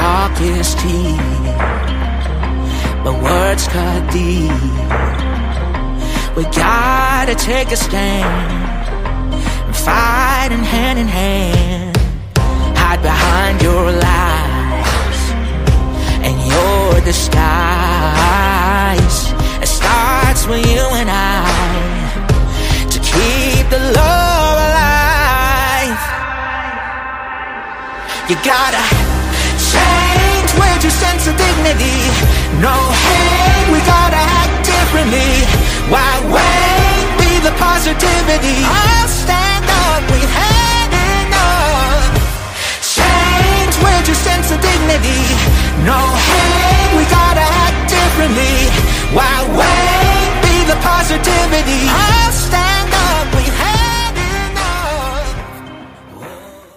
talk is cheap, but words cut deep. We gotta take a stand and fight hand in hand. Hide behind your lies and your disguise. It starts with you and I to keep the love alive. You gotta change with your sense of dignity. No hate, we gotta act differently. Why wait? Be the positivity. I'll stand up, we've had enough. Change with your sense of dignity. No hate, we gotta act differently. Why wait? Be the positivity. I'll stand up, we've had enough.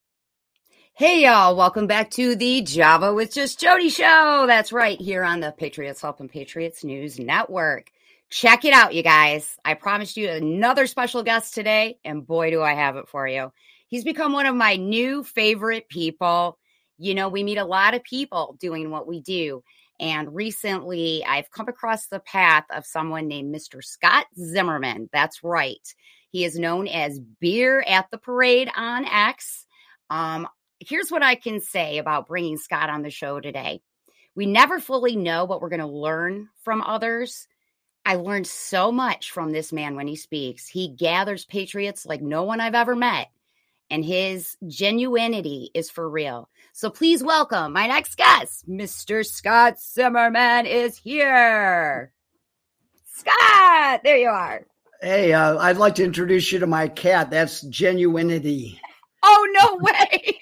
Hey y'all, welcome back to the Java with Just Jody show. That's right, here on the Patriots Helping Patriots News Network. Check it out, you guys. I promised you another special guest today, and boy, do I have it for you. He's become one of my new favorite people. You know, we meet a lot of people doing what we do, and recently I've come across the path of someone named Mr. Scott Zimmerman. That's right. He is known as Beer at the Parade on X. Here's what I can say about bringing Scott on the show today. We never fully know what we're going to learn from others. I learned so much from this man when he speaks. He gathers patriots like no one I've ever met, and his genuinity is for real. So please welcome my next guest. Mr. Scott Zimmerman is here. Scott, there you are. Hey, I'd like to introduce you to my cat. That's Genuinity. Oh, no way.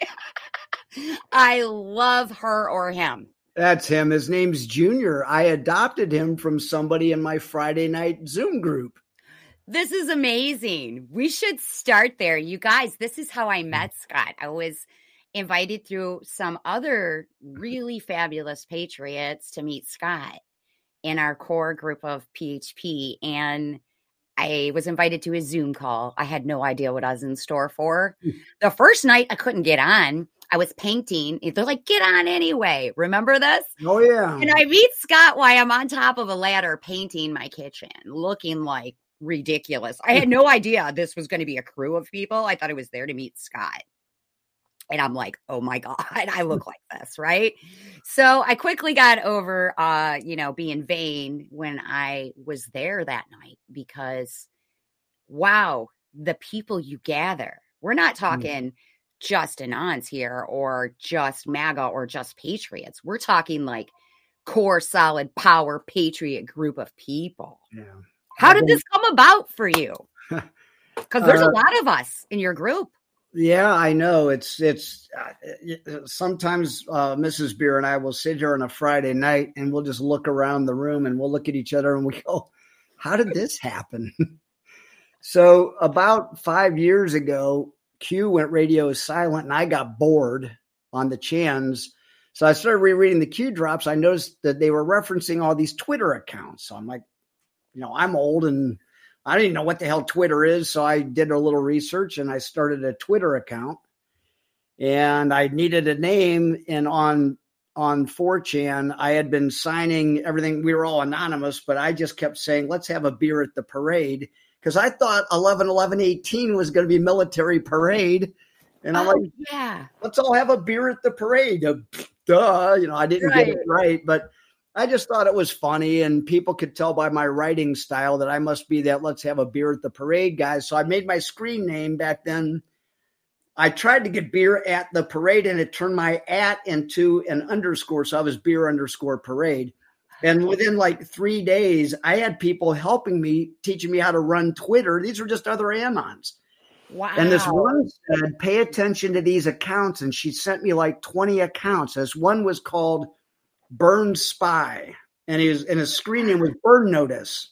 I love her or him. That's him. His name's Junior. I adopted him from somebody in my Friday night Zoom group. This is amazing. We should start there. You guys, this is how I met Scott. I was invited through some other really fabulous patriots to meet Scott in our core group of PHP. And I was invited to a Zoom call. I had no idea what I was in store for. The first night I couldn't get on. I was painting. They're like, get on anyway. Remember this? Oh, yeah. And I meet Scott while I'm on top of a ladder painting my kitchen, looking like ridiculous. I had no idea this was going to be a crew of people. I thought I was there to meet Scott. And I'm like, oh my God, I look like this, right? So I quickly got over, being vain when I was there that night because, wow, the people you gather. We're not talking just Anons here or just MAGA or just Patriots. We're talking like core, solid, power, patriot group of people. Yeah. How did this come about for you? Because there's a lot of us in your group. Yeah, I know. It's sometimes Mrs. Beer and I will sit here on a Friday night and we'll just look around the room and we'll look at each other and we go, how did this happen? So about 5 years ago, Q went radio silent and I got bored on the chans. So I started rereading the Q drops. I noticed that they were referencing all these Twitter accounts. So I'm like, I'm old and I didn't know what the hell Twitter is. So I did a little research and I started a Twitter account and I needed a name. And on 4chan, I had been signing everything. We were all anonymous, but I just kept saying, let's have a beer at the parade. Because I thought 11/11/18 was going to be military parade. And I'm like, yeah, let's all have a beer at the parade. Duh. I didn't get it right. But I just thought it was funny. And people could tell by my writing style that I must be that let's have a beer at the parade guy. So I made my screen name back then. I tried to get beer at the parade and it turned my at into an underscore. So I was beer_parade. And within like 3 days, I had people helping me, teaching me how to run Twitter. These were just other Anons. Wow. And this one said, pay attention to these accounts. And she sent me like 20 accounts. This one was called Burn Spy. And his screen name was Burn Notice.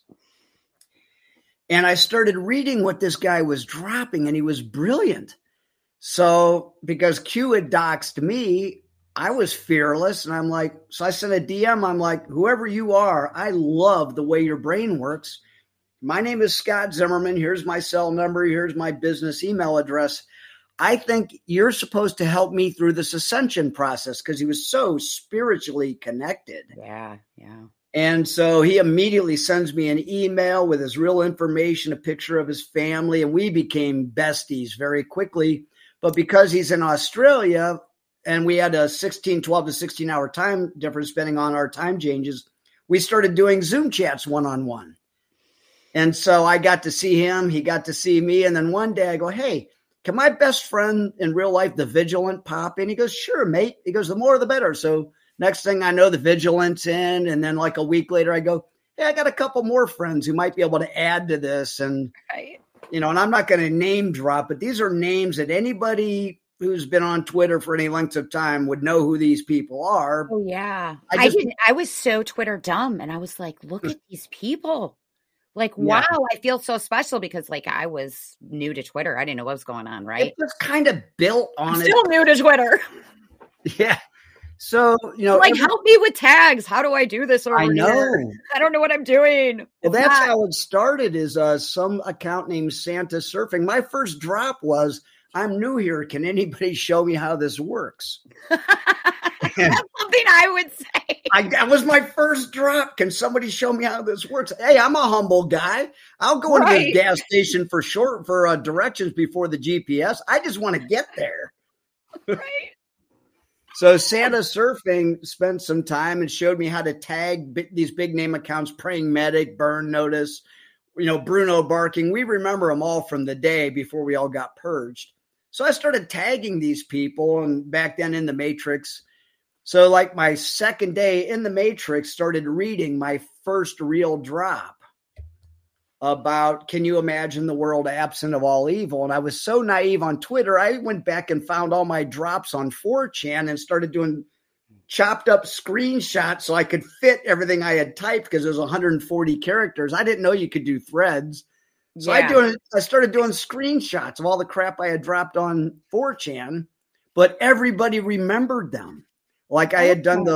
And I started reading what this guy was dropping, and he was brilliant. So because Q had doxed me, I was fearless. And I'm like, so I sent a DM. I'm like, whoever you are, I love the way your brain works. My name is Scott Zimmerman. Here's my cell number. Here's my business email address. I think you're supposed to help me through this ascension process, because he was so spiritually connected. Yeah. And so he immediately sends me an email with his real information, a picture of his family, and we became besties very quickly. But because he's in Australia and we had a 12 to 16 hour time difference depending on our time changes, we started doing Zoom chats one-on-one. And so I got to see him, he got to see me. And then one day I go, hey, can my best friend in real life, the Vigilant, pop in? He goes, sure, mate. He goes, the more the better. So next thing I know, the Vigilant's in. And then like a week later, I go, hey, I got a couple more friends who might be able to add to this. And, and I'm not going to name drop, but these are names that anybody who's been on Twitter for any length of time would know who these people are. Oh, yeah. I was so Twitter dumb. And I was like, look at these people. Like, wow, I feel so special because, like, I was new to Twitter. I didn't know what was going on, right? It was kind of built on Still new to Twitter. Yeah. So, like, help me with tags. How do I do this over here? I don't know what I'm doing. Well, that's how it started, is some account named Santa Surfing. My first drop was, I'm new here. Can anybody show me how this works? That's something I would say. That was my first drop. Can somebody show me how this works? Hey, I'm a humble guy. I'll go into the gas station for directions before the GPS. I just want to get there. Right. So Santa Surfing spent some time and showed me how to tag these big name accounts: Praying Medic, Burn Notice, Bruno Barking. We remember them all from the day before we all got purged. So I started tagging these people, and back then in the Matrix. So like my second day in the Matrix, started reading my first real drop about, can you imagine the world absent of all evil? And I was so naive on Twitter. I went back and found all my drops on 4chan and started doing chopped up screenshots so I could fit everything I had typed, because it was 140 characters. I didn't know you could do threads. So I started doing screenshots of all the crap I had dropped on 4chan, but everybody remembered them. Like I had done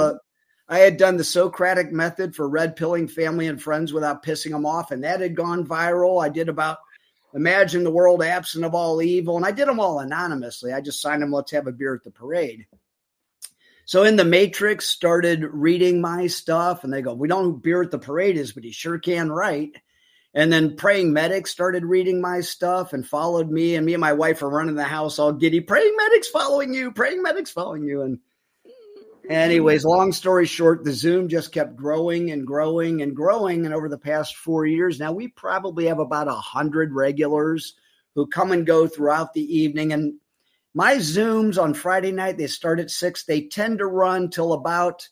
the Socratic method for red pilling family and friends without pissing them off, and that had gone viral. I did about imagine the world absent of all evil, and I did them all anonymously. I just signed them, let's have a beer at the parade. So in the Matrix, started reading my stuff, and they go, we don't know who Beer at the Parade is, but he sure can write. And then Praying Medic started reading my stuff and followed me, and me and my wife are running the house all giddy. Praying Medic's following you. Praying Medic's following you. And anyways, long story short, the Zoom just kept growing and growing and growing. And over the past 4 years now, we probably have about 100 regulars who come and go throughout the evening. And my Zooms on Friday night, they start at 6. They tend to run till about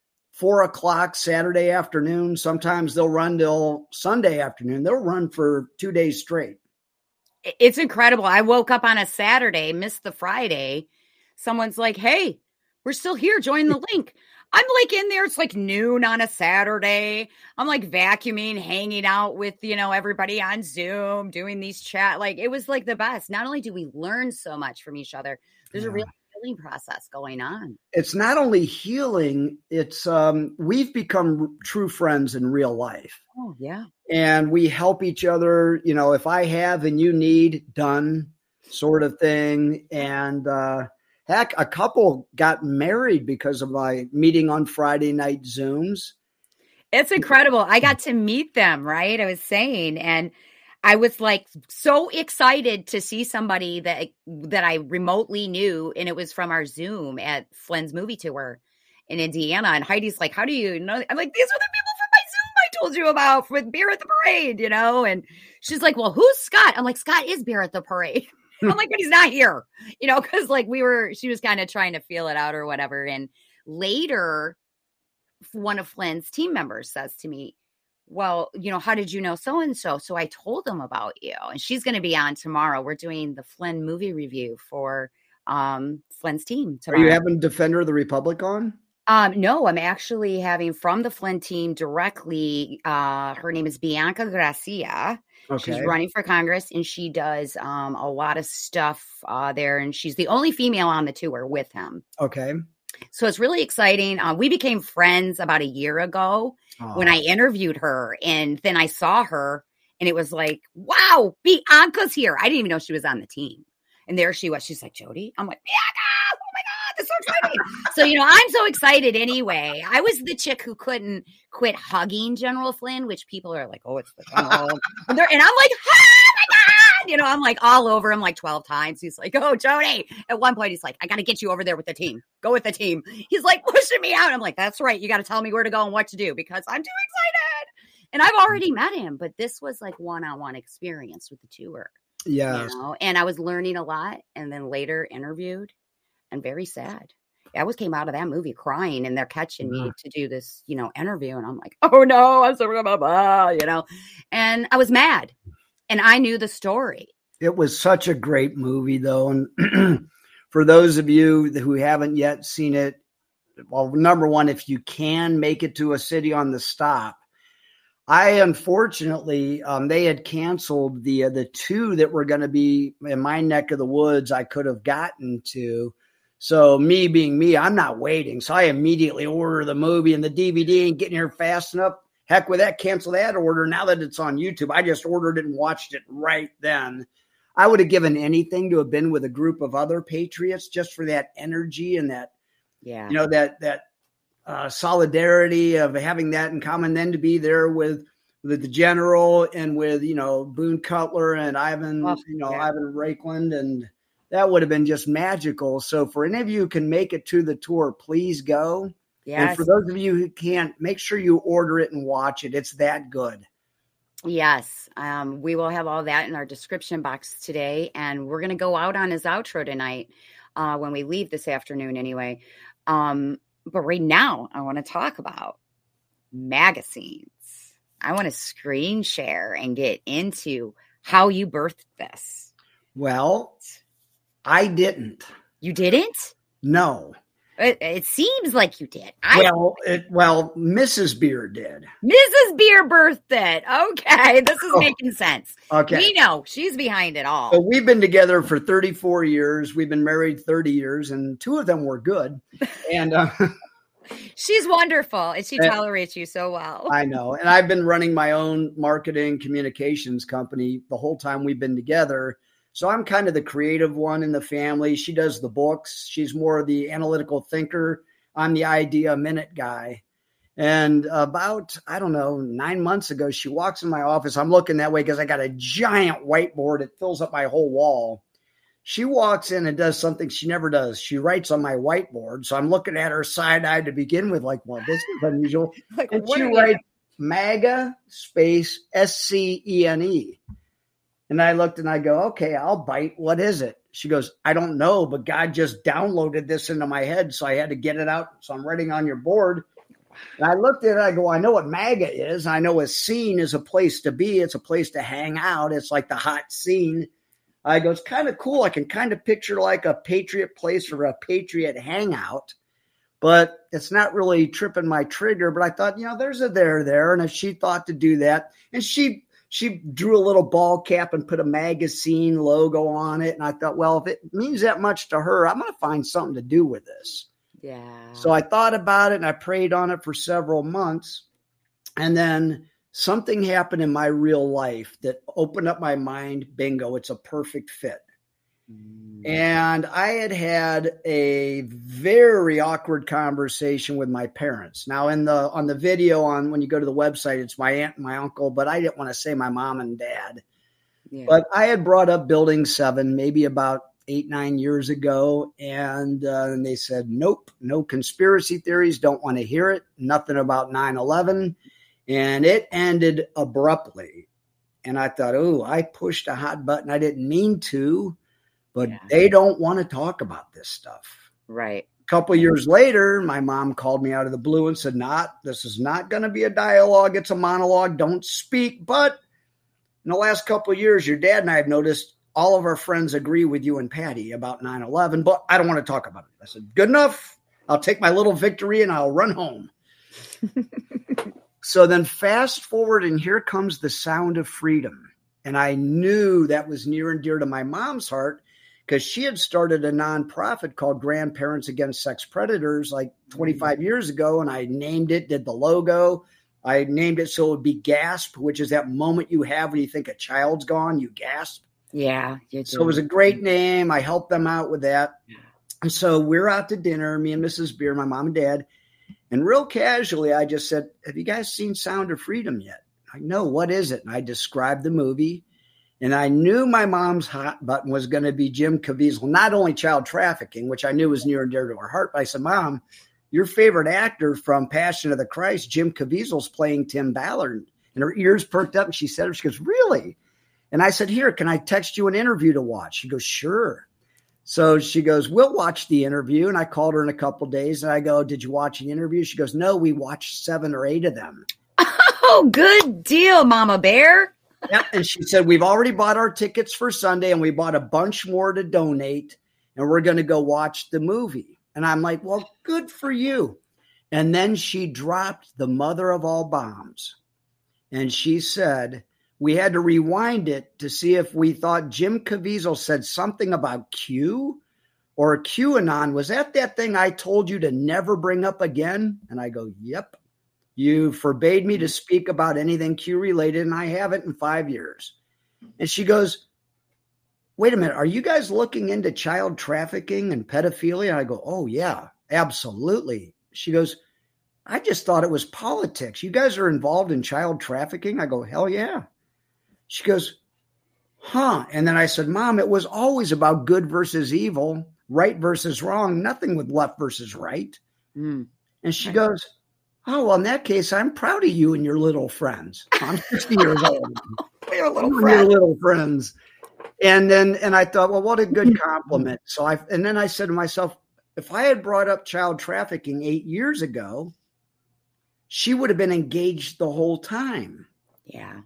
4:00 Saturday afternoon. Sometimes they'll run till Sunday afternoon. They'll run for 2 days straight. It's incredible. I woke up on a Saturday, missed the Friday. Someone's like, hey, we're still here. Join the link. I'm like in there. It's like noon on a Saturday. I'm like vacuuming, hanging out with, everybody on Zoom, doing these chat. Like, it was like the best. Not only do we learn so much from each other, there's a real healing process going on. It's not only healing, it's we've become true friends in real life. Oh, yeah. And we help each other, if I have and you need, done sort of thing. And heck, a couple got married because of my meeting on Friday night Zooms. It's incredible. I got to meet them, right? I was saying, and I was like so excited to see somebody that I remotely knew, and it was from our Zoom at Flynn's movie tour in Indiana. And Heidi's like, how do you know? I'm like, these are the people from my Zoom I told you about with Beer at the Parade, And she's like, well, who's Scott? I'm like, Scott is Beer at the Parade. I'm like, but he's not here, because like she was kind of trying to feel it out or whatever. And later, one of Flynn's team members says to me, well, how did you know so-and-so? So I told them about you, and she's going to be on tomorrow. We're doing the Flynn movie review for Flynn's team tomorrow. Are you having Defender of the Republic on? No, I'm actually having from the Flynn team directly. Her name is Bianca Gracia. Okay. She's running for Congress, and she does a lot of stuff there. And she's the only female on the tour with him. Okay. So it's really exciting. We became friends about a year ago when I interviewed her, and then I saw her, and it was like, wow, Bianca's here. I didn't even know she was on the team. And there she was. She's like, Jody? I'm like, Bianca! Oh my God, that's so exciting. So, I'm so excited anyway. I was the chick who couldn't quit hugging General Flynn, which people are like, oh, it's the general. And I'm like, oh my God! I'm like all over him like 12 times. He's like, oh, Jody. At one point, he's like, I got to get you over there with the team. Go with the team. He's like pushing me out. I'm like, that's right. You got to tell me where to go and what to do because I'm too excited. And I've already met him, but this was like one-on-one experience with the tour. Yeah. And I was learning a lot and then later interviewed and very sad. I came out of that movie crying and they're catching me to do this, interview. And I'm like, oh no, I'm so blah, blah, and I was mad and I knew the story. It was such a great movie though. And for those of you who haven't yet seen it, well, number one, if you can make it to a city on the stop, I unfortunately, they had canceled the two that were going to be in my neck of the woods I could have gotten to. So me being me, I'm not waiting. So I immediately order the movie and the DVD and getting here fast enough. Heck with that, cancel that order. Now that it's on YouTube, I just ordered it and watched it right then. I would have given anything to have been with a group of other patriots just for that energy and that, that solidarity of having that in common, then to be there with the general and with, Boone Cutler and Ivan, Ivan Rakeland, and that would have been just magical. So for any of you who can make it to the tour, please go. Yes. And for those of you who can't, make sure you order it and watch it. It's that good. Yes. We will have all that in our description box today. And we're going to go out on his outro tonight when we leave this afternoon anyway. But right now, I want to talk about magazines. I want to screen share and get into how you birthed this. Well, I didn't. You didn't? No. It seems like you did. Mrs. Beer did. Mrs. Beer birthed it. Okay, this is making sense. Okay. We know she's behind it all. So we've been together for 34 years. We've been married 30 years, and 2 of them were good. And she's wonderful, and she tolerates you so well. I know. And I've been running my own marketing communications company the whole time we've been together. So I'm kind of the creative one in the family. She does the books. She's more of the analytical thinker. I'm the idea minute guy. And about, 9 months ago, she walks in my office. I'm looking that way because I got a giant whiteboard. It fills up my whole wall. She walks in and does something she never does. She writes on my whiteboard. So I'm looking at her side-eyed to begin with, like, well, this is unusual. And she writes MAGA space SCENE. And I looked and I go, okay, I'll bite. What is it? She goes, I don't know, but God just downloaded this into my head. So I had to get it out. So I'm writing on your board. And I looked at it. I go, I know what MAGA is. I know a scene is a place to be. It's a place to hang out. It's like the hot scene. I go, it's kind of cool. I can kind of picture like a Patriot place or a Patriot hangout. But it's not really tripping my trigger. But I thought, there's a there. And if she thought to do that, and she drew a little ball cap and put a magazine logo on it. And I thought, well, if it means that much to her, I'm going to find something to do with this. Yeah. So I thought about it and I prayed on it for several months. And then something happened in my real life that opened up my mind. Bingo, it's a perfect fit. And I had a very awkward conversation with my parents. Now on the video when you go to the website, it's my aunt and my uncle, but I didn't want to say my mom and dad. Yeah. But I had brought up Building 7 maybe about 8-9 years ago. And they said, nope, no conspiracy theories. Don't want to hear it. Nothing about 9/11. And it ended abruptly. And I thought, I pushed a hot button. I didn't mean to. But they don't want to talk about this stuff. Right. A couple years later, my mom called me out of the blue and said, this is not going to be a dialogue. It's a monologue. Don't speak. But in the last couple of years, your dad and I have noticed all of our friends agree with you and Patty about 9/11, but I don't want to talk about it. I said, good enough. I'll take my little victory and I'll run home. So then fast forward, and here comes The Sound of Freedom. And I knew that was near and dear to my mom's heart, because she had started a nonprofit called Grandparents Against Sex Predators like 25 years ago. And I named it, did the logo. I named it so it would be GASP, which is that moment you have when you think a child's gone, you gasp. Yeah. So it was a great name. I helped them out with that. Yeah. And so we're out to dinner, me and Mrs. Beer, my mom and dad. And real casually, I just said, have you guys seen Sound of Freedom yet? Like, no, what is it? And I described the movie. And I knew my mom's hot button was going to be Jim Caviezel, not only child trafficking, which I knew was near and dear to her heart. But I said, Mom, your favorite actor from Passion of the Christ, Jim Caviezel's playing Tim Ballard. And her ears perked up and she said, she goes, really? And I said, here, can I text you an interview to watch? She goes, sure. So she goes, we'll watch the interview. And I called her in a couple of days and I go, did you watch the interview? She goes, no, we watched 7 or 8 of them. Oh, good deal, Mama Bear. Yep. And she said, we've already bought our tickets for Sunday and we bought a bunch more to donate and we're going to go watch the movie. And I'm like, well, good for you. And then she dropped the mother of all bombs. And she said, we had to rewind it to see if we thought Jim Caviezel said something about Q or QAnon. Was that thing I told you to never bring up again? And I go, yep. You forbade me to speak about anything Q related, and I haven't in 5 years. And she goes, wait a minute, are you guys looking into child trafficking and pedophilia? I go, oh, yeah, absolutely. She goes, I just thought it was politics. You guys are involved in child trafficking? I go, hell yeah. She goes, huh. And then I said, Mom, it was always about good versus evil, right versus wrong, nothing with left versus right. And she goes, oh, well, in that case, I'm proud of you and your little friends. I'm 60 years old. Your little friends. And I thought, well, what a good compliment. And then I said to myself, if I had brought up child trafficking 8 years ago, she would have been engaged the whole time. Yeah.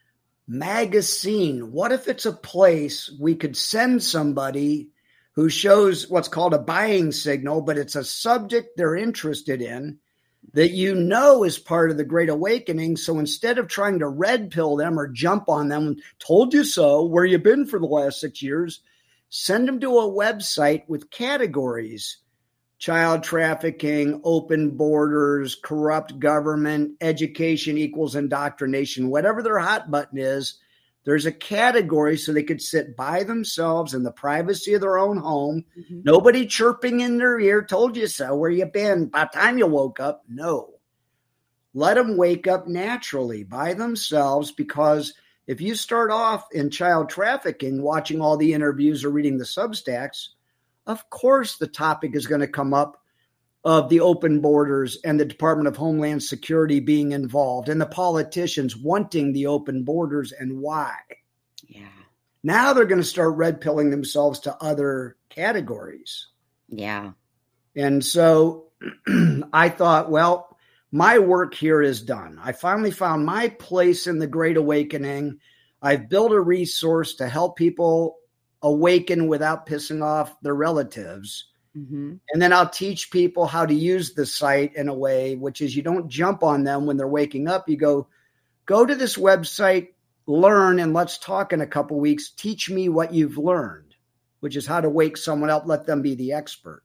Magazine. What if it's a place we could send somebody who shows what's called a buying signal, but it's a subject they're interested in that you know is part of the Great Awakening. So instead of trying to red pill them or jump on them, told you so, where you been for the last 6 years, send them to a website with categories: child trafficking, open borders, corrupt government, education equals indoctrination, whatever their hot button is. There's a category so they could sit by themselves in the privacy of their own home. Mm-hmm. Nobody chirping in their ear, told you so, where you been? By the time you woke up, no. Let them wake up naturally by themselves, because if you start off in child trafficking, watching all the interviews or reading the Substacks, of course the topic is going to come up of the open borders and the Department of Homeland Security being involved and the politicians wanting the open borders and why. Yeah. Now they're going to start red pilling themselves to other categories. Yeah. And so I thought, well, my work here is done. I finally found my place in the Great Awakening. I've built a resource to help people awaken without pissing off their relatives. Mm-hmm. And then I'll teach people how to use the site in a way, which is you don't jump on them when they're waking up. You go to this website, learn, and let's talk in a couple weeks. Teach me what you've learned, which is how to wake someone up, let them be the expert.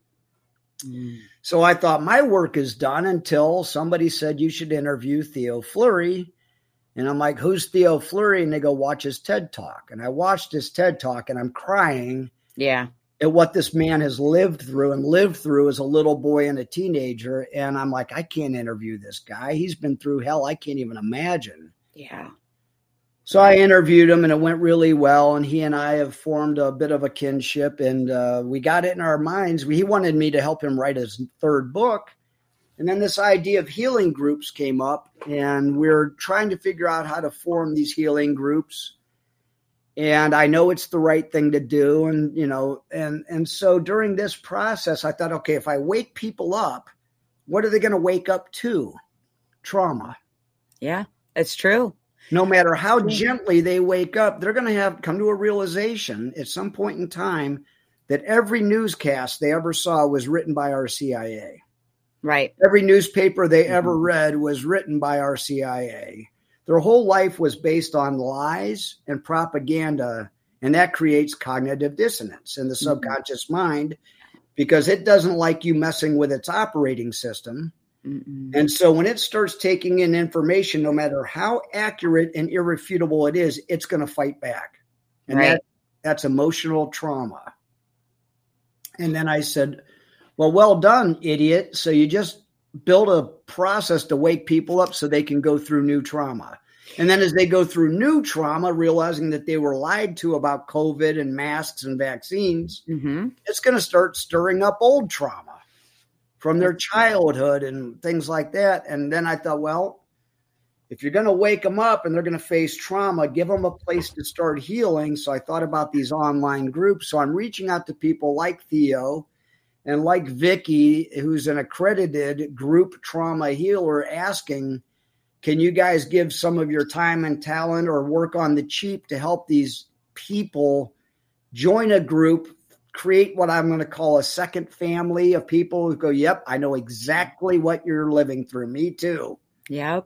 So I thought my work is done until somebody said you should interview Theo Fleury. And I'm like, who's Theo Fleury? And they go, watch his TED Talk. And I watched his TED Talk and I'm crying. Yeah. At what this man has lived through as a little boy and a teenager. And I'm like, I can't interview this guy. He's been through hell I can't even imagine. Yeah. So I interviewed him and it went really well. And he and I have formed a bit of a kinship, and we got it in our minds. He wanted me to help him write his 3rd book. And then this idea of healing groups came up, and we're trying to figure out how to form these healing groups. And I know it's the right thing to do. And, you know, and so during this process, I thought, okay, if I wake people up, what are they going to wake up to? Trauma. Yeah, it's true. No matter how gently they wake up, they're going to have come to a realization at some point in time that every newscast they ever saw was written by our CIA. Right. Every newspaper they ever read was written by our CIA. Their whole life was based on lies and propaganda, and that creates cognitive dissonance in the subconscious mind because it doesn't like you messing with its operating system. And so when it starts taking in information, no matter how accurate and irrefutable it is, it's going to fight back. And That's emotional trauma. And then I said, well done, idiot. So you just build a process to wake people up so they can go through new trauma. And then as they go through new trauma, realizing that they were lied to about COVID and masks and vaccines, it's going to start stirring up old trauma from their childhood and things like that. And then I thought, well, if you're going to wake them up and they're going to face trauma, give them a place to start healing. So I thought about these online groups. So I'm reaching out to people like Theo and like Vicky, who's an accredited group trauma healer, asking, can you guys give some of your time and talent or work on the cheap to help these people join a group, create what I'm going to call a second family of people who go, yep, I know exactly what you're living through. Me too. Yep.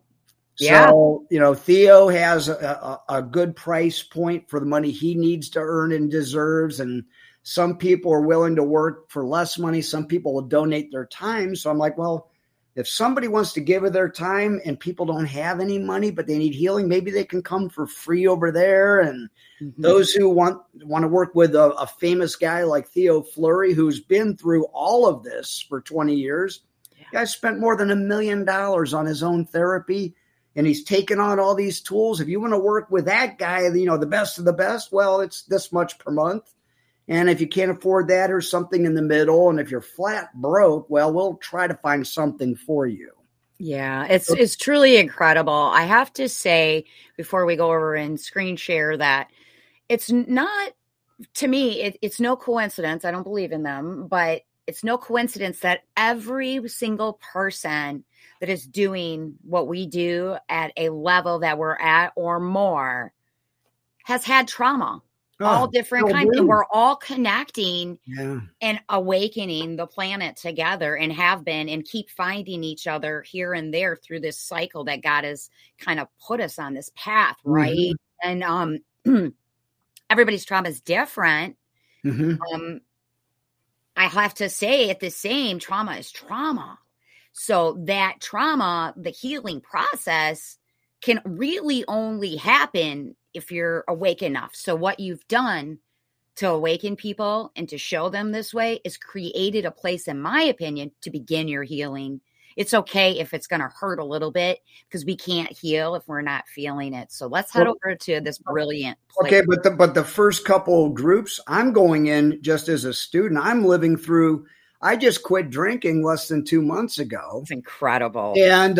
So, Theo has a good price point for the money he needs to earn and deserves. And some people are willing to work for less money. Some people will donate their time. So I'm like, well, if somebody wants to give of their time and people don't have any money, but they need healing, maybe they can come for free over there. And those who want to work with a famous guy like Theo Fleury, who's been through all of this for 20 years, the guy spent more than $1 million on his own therapy, and he's taken on all these tools. If you want to work with that guy, the best of the best, well, it's this much per month. And if you can't afford that, or something in the middle, and if you're flat broke, well, we'll try to find something for you. Yeah, it's truly incredible. I have to say, before we go over and screen share, that it's not, to me, it's no coincidence. I don't believe in them, but it's no coincidence that every single person that is doing what we do at a level that we're at or more has had trauma. All different kinds, and we're all connecting and awakening the planet together, and have been, and keep finding each other here and there through this cycle that God has kind of put us on this path, right? And everybody's trauma is different. I have to say, at the same, trauma is trauma. So that trauma, the healing process, can really only happen if you're awake enough. So what you've done to awaken people and to show them this way is created a place, in my opinion, to begin your healing. It's okay if it's going to hurt a little bit, because we can't heal if we're not feeling it. So let's head over to this brilliant place. Okay, but the first couple of groups, I'm going in just as a student. I'm living through, I just quit drinking less than 2 months ago. It's incredible. And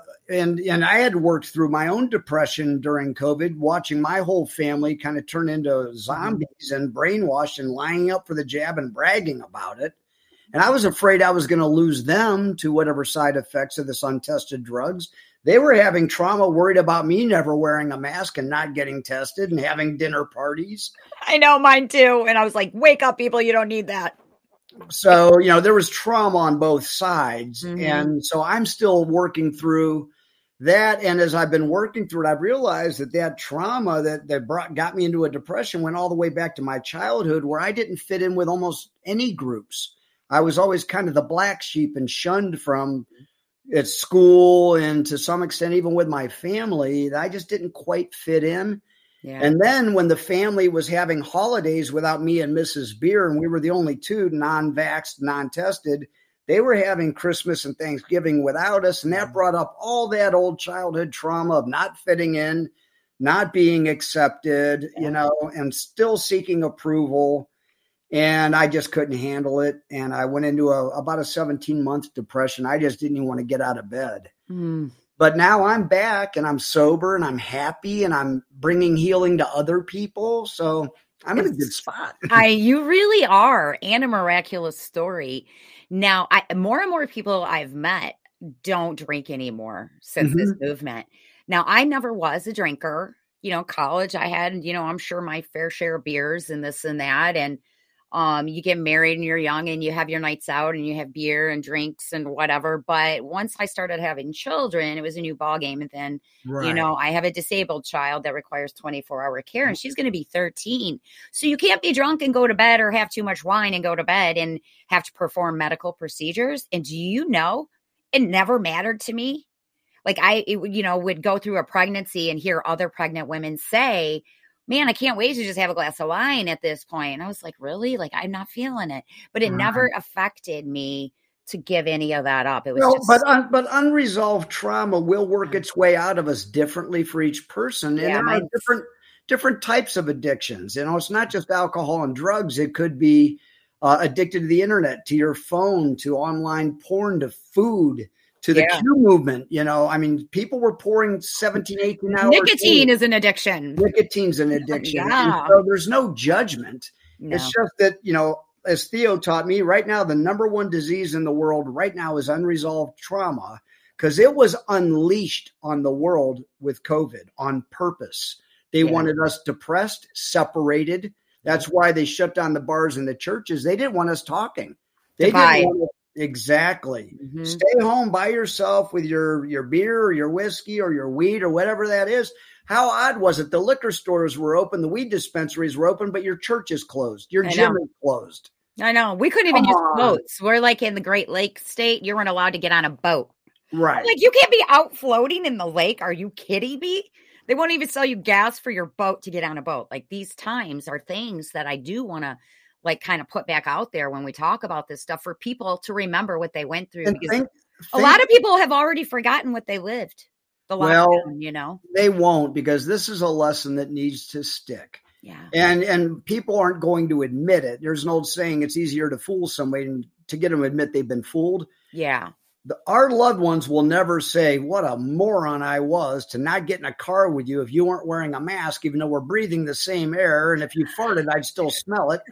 I had worked through my own depression during COVID, watching my whole family kind of turn into zombies and brainwashed and lining up for the jab and bragging about it. And I was afraid I was going to lose them to whatever side effects of this untested drugs. They were having trauma, worried about me never wearing a mask and not getting tested and having dinner parties. I know, mine too. And I was like, wake up, people. You don't need that. So, there was trauma on both sides. And so I'm still working through that. And as I've been working through it, I've realized that trauma that got me into a depression went all the way back to my childhood, where I didn't fit in with almost any groups. I was always kind of the black sheep and shunned from at school, and to some extent, even with my family, I just didn't quite fit in. Yeah. And then when the family was having holidays without me and Mrs. Beer, and we were the only two non-vaxxed, non-tested, they were having Christmas and Thanksgiving without us. And that brought up all that old childhood trauma of not fitting in, not being accepted, and still seeking approval. And I just couldn't handle it. And I went into about a 17-month depression. I just didn't even want to get out of bed. But now I'm back and I'm sober and I'm happy and I'm bringing healing to other people. So I'm in a good spot. You really are. And a miraculous story. Now, more and more people I've met don't drink anymore since this movement. Now, I never was a drinker. College, I had, I'm sure my fair share of beers and this and that. And you get married and you're young and you have your nights out and you have beer and drinks and whatever. But once I started having children, it was a new ballgame. And then, I have a disabled child that requires 24-hour care, and she's going to be 13. So you can't be drunk and go to bed, or have too much wine and go to bed and have to perform medical procedures. And do you know, it never mattered to me. Like I would go through a pregnancy and hear other pregnant women say, man, I can't wait to just have a glass of wine at this point. And I was like, really? Like, I'm not feeling it. But it never affected me to give any of that up. It was but unresolved trauma will work its way out of us differently for each person. And there are different types of addictions. It's not just alcohol and drugs. It could be addicted to the internet, to your phone, to online porn, to food, to the Q movement. People were pouring 17, 18 hours. Nicotine is an addiction. Nicotine's an addiction. And so there's no judgment. No. It's just that, as Theo taught me, right now, the number one disease in the world right now is unresolved trauma, because it was unleashed on the world with COVID on purpose. They wanted us depressed, separated. That's why they shut down the bars and the churches. They didn't want us talking. They didn't want exactly. Mm-hmm. Stay home by yourself with your beer or your whiskey or your weed or whatever that is. How odd was it? The liquor stores were open, the weed dispensaries were open, but your church is closed. Your gym is closed. I know. We couldn't even use boats. We're like in the Great Lakes state. You weren't allowed to get on a boat. Right. Like, you can't be out floating in the lake. Are you kidding me? They won't even sell you gas for your boat to get on a boat. Like, these times are things that I do want to kind of put back out there when we talk about this stuff for people to remember what they went through. Because a lot of people have already forgotten what they lived. The lockdown, They won't, because this is a lesson that needs to stick. Yeah. And people aren't going to admit it. There's an old saying, it's easier to fool somebody than to get them to admit they've been fooled. Yeah. Our loved ones will never say, what a moron I was to not get in a car with you if you weren't wearing a mask, even though we're breathing the same air. And if you farted, I'd still smell it.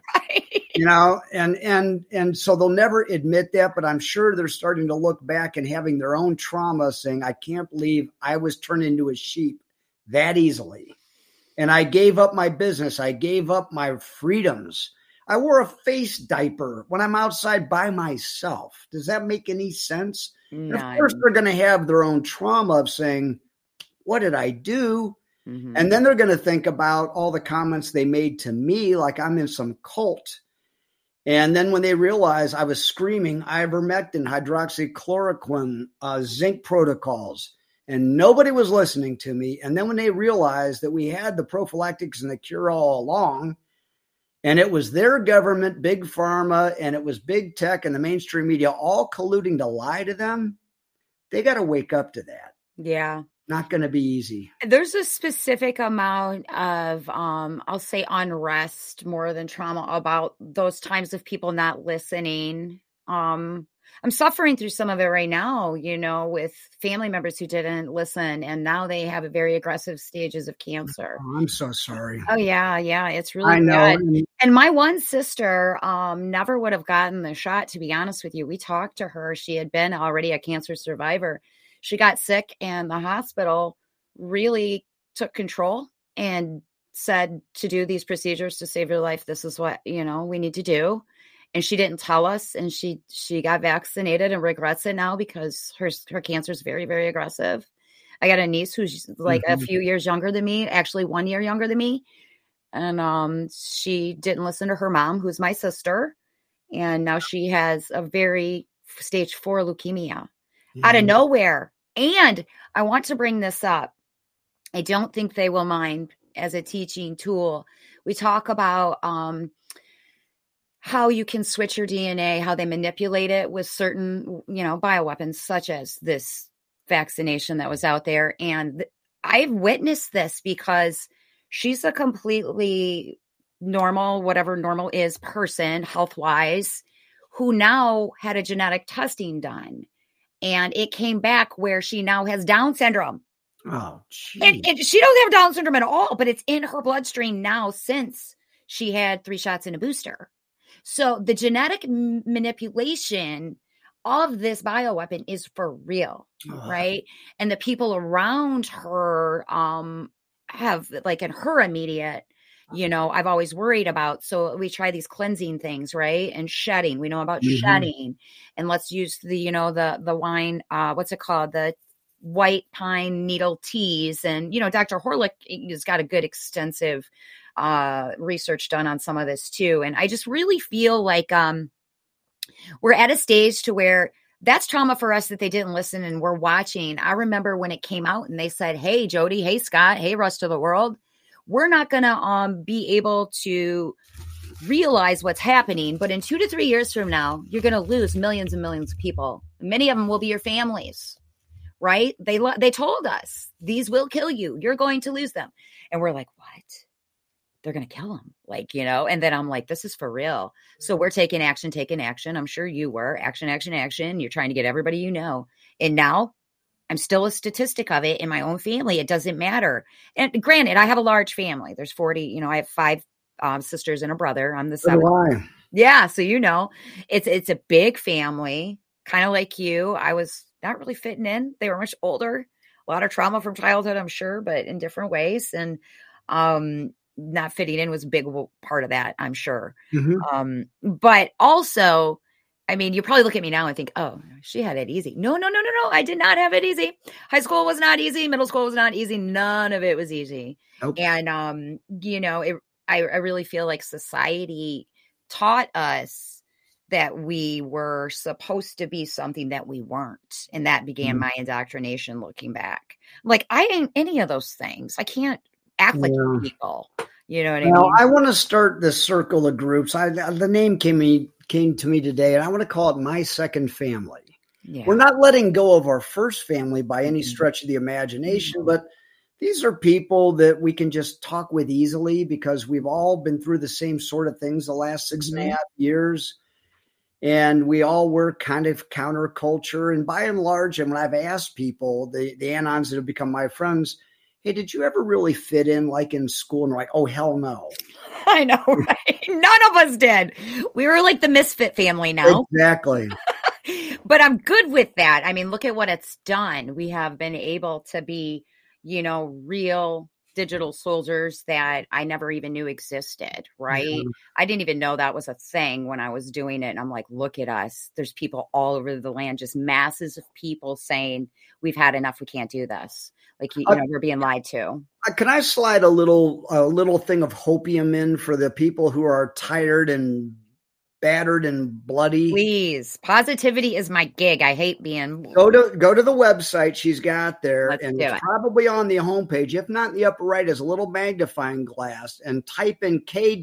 Right. And so they'll never admit that, but I'm sure they're starting to look back and having their own trauma, saying, I can't believe I was turned into a sheep that easily. And I gave up my business. I gave up my freedoms. I wore a face diaper when I'm outside by myself. Does that make any sense? No. Of course, they're going to have their own trauma of saying, what did I do? Mm-hmm. And then they're going to think about all the comments they made to me, like I'm in some cult. And then when they realize I was screaming ivermectin, hydroxychloroquine, zinc protocols, and nobody was listening to me. And then when they realized that we had the prophylactics and the cure all along, and it was their government, big pharma, and it was big tech and the mainstream media all colluding to lie to them, they got to wake up to that. Yeah. Not going to be easy. There's a specific amount of, I'll say, unrest more than trauma about those times of people not listening. I'm suffering through some of it right now, with family members who didn't listen, and now they have very aggressive stages of cancer. Oh, I'm so sorry. Oh, yeah. It's really bad. And my one sister never would have gotten the shot, to be honest with you. We talked to her. She had been already a cancer survivor. She got sick, and the hospital really took control and said to do these procedures to save your life. This is what, we need to do. And she didn't tell us, and she got vaccinated and regrets it now because her cancer is very, very aggressive. I got a niece who's like a few years younger than me, actually 1 year younger than me. And she didn't listen to her mom, who's my sister. And now she has a very stage 4 leukemia out of nowhere. And I want to bring this up. I don't think they will mind as a teaching tool. We talk about how you can switch your DNA, how they manipulate it with certain, bioweapons, such as this vaccination that was out there. And I've witnessed this because she's a completely normal, whatever normal is, person, health-wise, who now had a genetic testing done. And it came back where she now has Down syndrome. Oh, geez. And she doesn't have Down syndrome at all, but it's in her bloodstream now since she had 3 shots and a booster. So the genetic manipulation of this bioweapon is for real, right? And the people around her have, like, in her immediate, I've always worried about. So we try these cleansing things, right? And shedding. We know about shedding. And let's use the, the wine, what's it called? The white pine needle teas. And, Dr. Horlick has got a good extensive research done on some of this too. And I just really feel like we're at a stage to where that's trauma for us that they didn't listen and we're watching. I remember when it came out and they said, hey, Jody, hey, Scott, hey, rest of the world, we're not going to be able to realize what's happening. But in 2 to 3 years from now, you're going to lose millions and millions of people. Many of them will be your families, right? They told us these will kill you. You're going to lose them. And we're like, what? They're going to kill them. Like, and then I'm like, this is for real. So we're taking action. I'm sure you were. Action. You're trying to get everybody you know. And now I'm still a statistic of it in my own family. It doesn't matter. And granted, I have a large family. There's 40, I have 5 sisters and a brother. I'm the 7th. Yeah. So, it's a big family, kind of like you. I was not really fitting in. They were much older, a lot of trauma from childhood, I'm sure, but in different ways. And, not fitting in was a big part of that, I'm sure. Mm-hmm. But also, you probably look at me now and think, oh, she had it easy. No. I did not have it easy. High school was not easy. Middle school was not easy. None of it was easy. Nope. And, I really feel like society taught us that we were supposed to be something that we weren't. And that began my indoctrination looking back. Like, I ain't any of those things. I can't act like people. You know what I mean? I want to start this circle of groups. The name came to me today, and I want to call it My Second Family. Yeah. We're not letting go of our first family by any stretch of the imagination, but these are people that we can just talk with easily because we've all been through the same sort of things the last 6.5 years. And we all were kind of counterculture. And by and large, and when I've asked people, the Anons that have become my friends, hey, did you ever really fit in like in school? And they're like, oh, hell no. I know, right? None of us did. We were like the misfit family now. Exactly. But I'm good with that. Look at what it's done. We have been able to be, real digital soldiers that I never even knew existed, right? Mm-hmm. I didn't even know that was a thing when I was doing it. And I'm like, look at us. There's people all over the land, just masses of people saying, we've had enough. We can't do this. Like, we're being lied to. Can I slide a little thing of hopium in for the people who are tired and battered and bloody? Please. Positivity is my gig. I hate being. Go to the website she's got there. Let's and do it's it. Probably on the homepage. If not, in the upper right is a little magnifying glass, and type in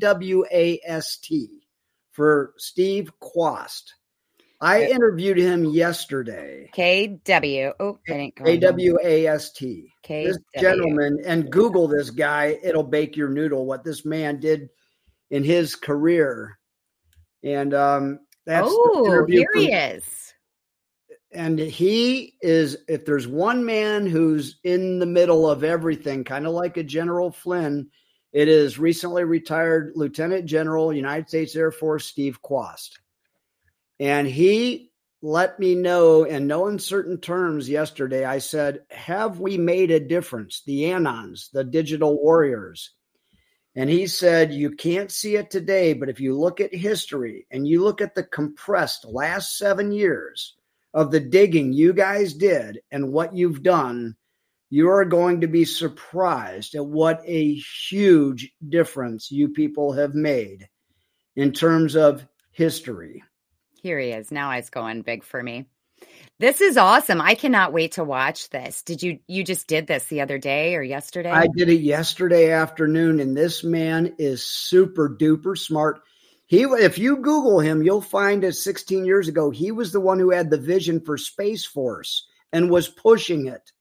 KWAST for Steve Kwast. I interviewed him yesterday. KW. Oh, I didn't go. KWAST. This gentleman, and Google this guy. It'll bake your noodle what this man did in his career. And that's here he is. And he is, if there's one man who's in the middle of everything, kind of like a General Flynn, it is recently retired Lieutenant General, United States Air Force, Steve Kwast. And he let me know in no uncertain terms yesterday. I said, have we made a difference? The Anons, the digital warriors. And he said, you can't see it today, but if you look at history and you look at the compressed last 7 years of the digging you guys did and what you've done, you are going to be surprised at what a huge difference you people have made in terms of history. Here he is. Now it's going big for me. This is awesome. I cannot wait to watch this. You just did this the other day or yesterday? I did it yesterday afternoon, and this man is super duper smart. If you Google him, you'll find that 16 years ago, he was the one who had the vision for Space Force and was pushing it.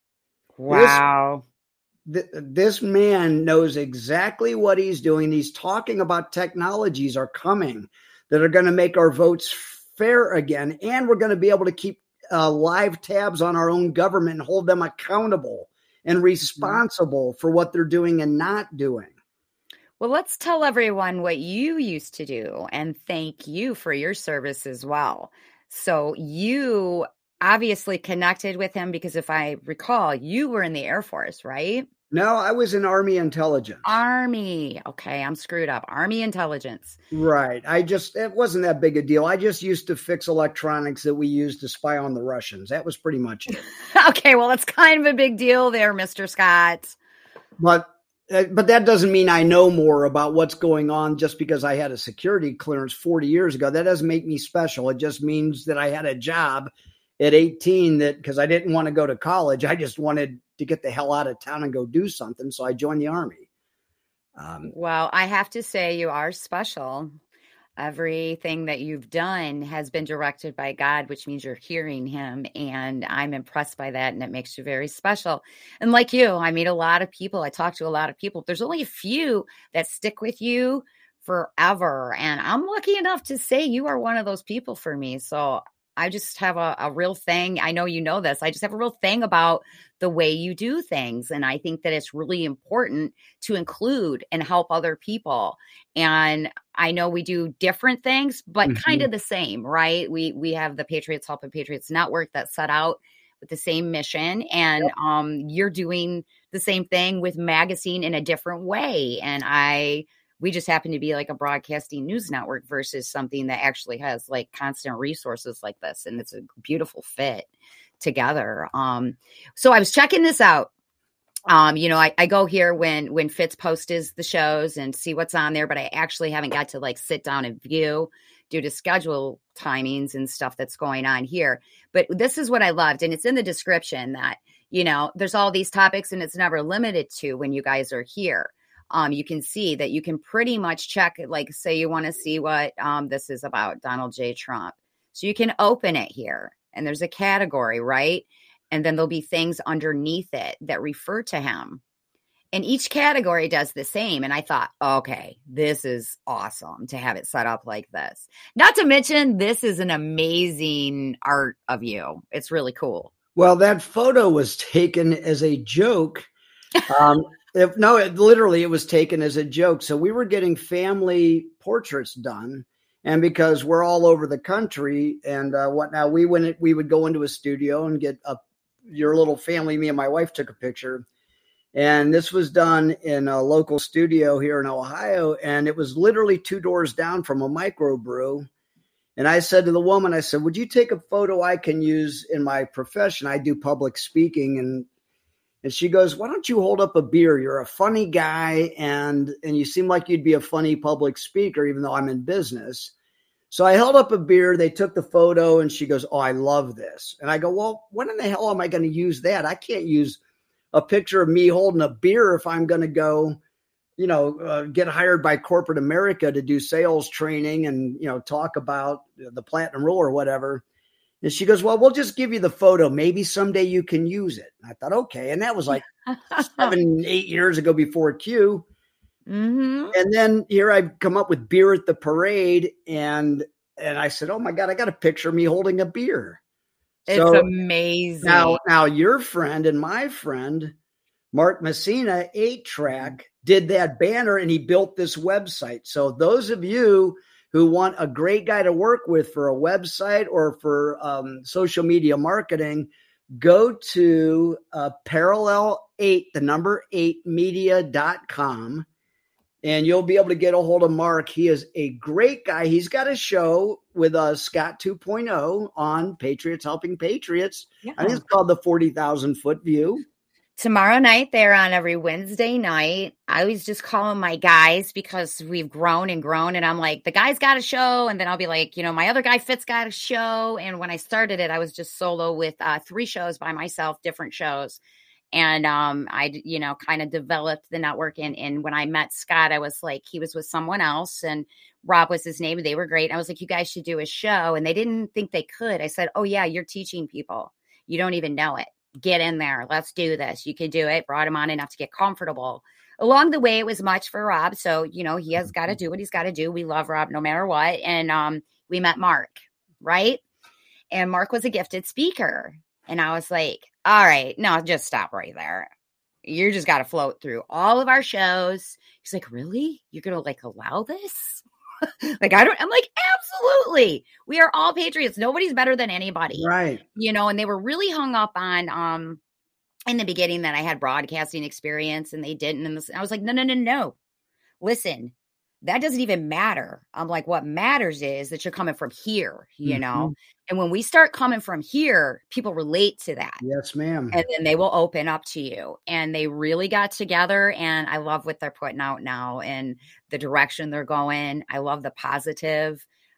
Wow. This man knows exactly what he's doing. He's talking about technologies are coming that are going to make our votes fair again. And we're going to be able to keep live tabs on our own government and hold them accountable and responsible for what they're doing and not doing. Well, let's tell everyone what you used to do and thank you for your service as well. So you obviously connected with him because if I recall, you were in the Air Force, right? No, I was in Army intelligence. Army. Okay, I'm screwed up. Army intelligence. Right. It wasn't that big a deal. I just used to fix electronics that we used to spy on the Russians. That was pretty much it. Okay, well, it's kind of a big deal there, Mr. Scott. But that doesn't mean I know more about what's going on just because I had a security clearance 40 years ago. That doesn't make me special. It just means that I had a job at 18 because I didn't want to go to college. I just wanted to get the hell out of town and go do something. So I joined the Army. Well, I have to say you are special. Everything that you've done has been directed by God, which means you're hearing him. And I'm impressed by that. And it makes you very special. And like you, I meet a lot of people. I talk to a lot of people. There's only a few that stick with you forever. And I'm lucky enough to say you are one of those people for me. So I just have a real thing. I know you know this. I just have a real thing about the way you do things. And I think that it's really important to include and help other people. And I know we do different things, but kind of the same, right? We have the Patriots Helping Patriots Network that set out with the same mission. And you're doing the same thing with magazine in a different way. And we just happen to be like a broadcasting news network versus something that actually has like constant resources like this. And it's a beautiful fit together. So I was checking this out. I go here when Fitz posts the shows and see what's on there, but I actually haven't got to like sit down and view due to schedule timings and stuff that's going on here. But this is what I loved. And it's in the description that, there's all these topics and it's never limited to when you guys are here. You can see that you can pretty much check, like, say you want to see what this is about, Donald J. Trump. So you can open it here and there's a category, right? And then there'll be things underneath it that refer to him. And each category does the same. And I thought, okay, this is awesome to have it set up like this. Not to mention, this is an amazing art of you. It's really cool. Well, that photo was taken as a joke. Literally, it was taken as a joke. So we were getting family portraits done. And because we're all over the country and whatnot, we would go into a studio and get your little family. Me and my wife took a picture. And this was done in a local studio here in Ohio. And it was literally 2 doors down from a microbrew. And I said to the woman, would you take a photo I can use in my profession? I do public speaking. And she goes, why don't you hold up a beer? You're a funny guy, and you seem like you'd be a funny public speaker, even though I'm in business. So I held up a beer. They took the photo, and she goes, oh, I love this. And I go, well, when in the hell am I going to use that? I can't use a picture of me holding a beer if I'm going to go, get hired by corporate America to do sales training and, talk about the platinum rule or whatever. And she goes, well, we'll just give you the photo. Maybe someday you can use it. And I thought, okay. And that was like 7-8 years ago before Q. Mm-hmm. And then here I come up with Beer at the Parade. And I said, oh my God, I got a picture of me holding a beer. It's amazing. Now your friend and my friend, Mark Messina, 8-Track, did that banner and he built this website. So those of you who want a great guy to work with for a website or for social media marketing, go to parallel8, the number 8media.com, and you'll be able to get a hold of Mark. He is a great guy. He's got a show with Scott 2.0 on Patriots Helping Patriots. Yeah. I think it's called the 40,000 Foot View. Tomorrow night, they're on every Wednesday night. I always just call them my guys because we've grown and grown. And I'm like, the guy's got a show. And then I'll be like, my other guy Fitz got a show. And when I started it, I was just solo with 3 shows by myself, different shows. And I, kind of developed the network. And when I met Scott, I was like, he was with someone else. And Rob was his name. And they were great. I was like, you guys should do a show. And they didn't think they could. I said, oh, yeah, you're teaching people. You don't even know it. Get in there. Let's do this. You can do it. Brought him on enough to get comfortable. Along the way, it was much for Rob. So, he has got to do what he's got to do. We love Rob no matter what. And we met Mark, right? And Mark was a gifted speaker. And I was like, all right, no, just stop right there. You just got to float through all of our shows. He's like, really? You're going to allow this? I'm like, absolutely. We are all patriots. Nobody's better than anybody. Right. And they were really hung up on, in the beginning that I had broadcasting experience and they didn't. And I was like, no. Listen, that doesn't even matter. I'm like, what matters is that you're coming from here, and when we start coming from here, people relate to that. Yes, ma'am. And then they will open up to you. And they really got together. And I love what they're putting out now and the direction they're going. I love the positive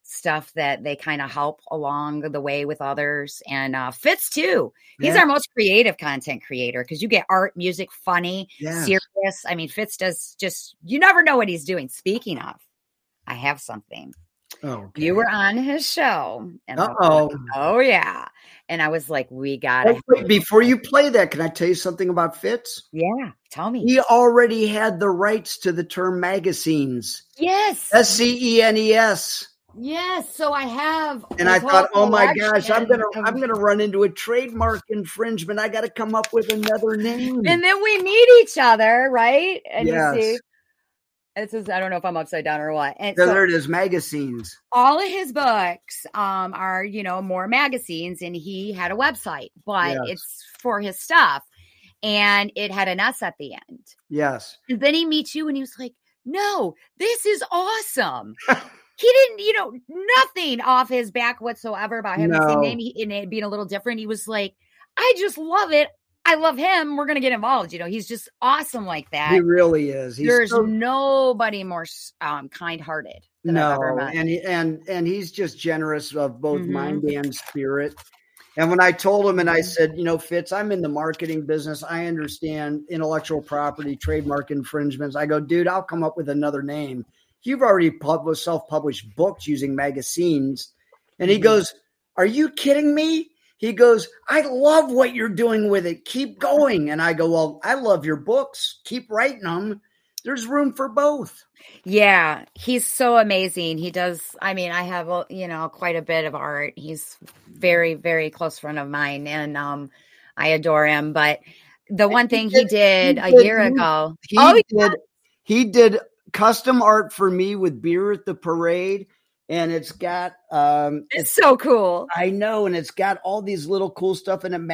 stuff that they kind of help along the way with others. And Fitz too. He's Yeah. our most creative content creator because you get art, music, funny, Yes. serious. I mean, Fitz does just, you never know what he's doing. Speaking of, I have something. Okay. You were on his show. And Uh-oh. yeah. And I was like, we got to. Wait, before you play that, can I tell you something about Fitz? Yeah. Tell me. He already had the rights to the term magazines. Yes. SCENES. Yes. So I have. And I thought, oh my gosh, I'm gonna run into a trademark infringement. I got to come up with another name. And then we meet each other, right? And yes. you see, it says, I don't know if I'm upside down or what. And so there it is, magazines. All of his books are, more magazines, and he had a website, but it's for his stuff. And it had an S at the end. Yes. And then he meets you and he was like, no, this is awesome. He didn't, nothing off his back whatsoever about having the same name and it being a little different. He was like, I just love it. I love him. We're going to get involved. He's just awesome like that. He really is. There's nobody more kind-hearted than I've ever met. And he's just generous of both mind and spirit. And when I told him and I said, Fitz, I'm in the marketing business. I understand intellectual property, trademark infringements. I go, dude, I'll come up with another name. You've already self-published books using magazines. And he goes, are you kidding me? He goes, I love what you're doing with it. Keep going. And I go, well, I love your books. Keep writing them. There's room for both. Yeah, he's so amazing. He does. I mean, I have, quite a bit of art. He's very, very close friend of mine, and I adore him. But the one thing he did a year ago, he did custom art for me with Beer at the Parade. And it's got it's so cool. I know, and it's got all these little cool stuff in a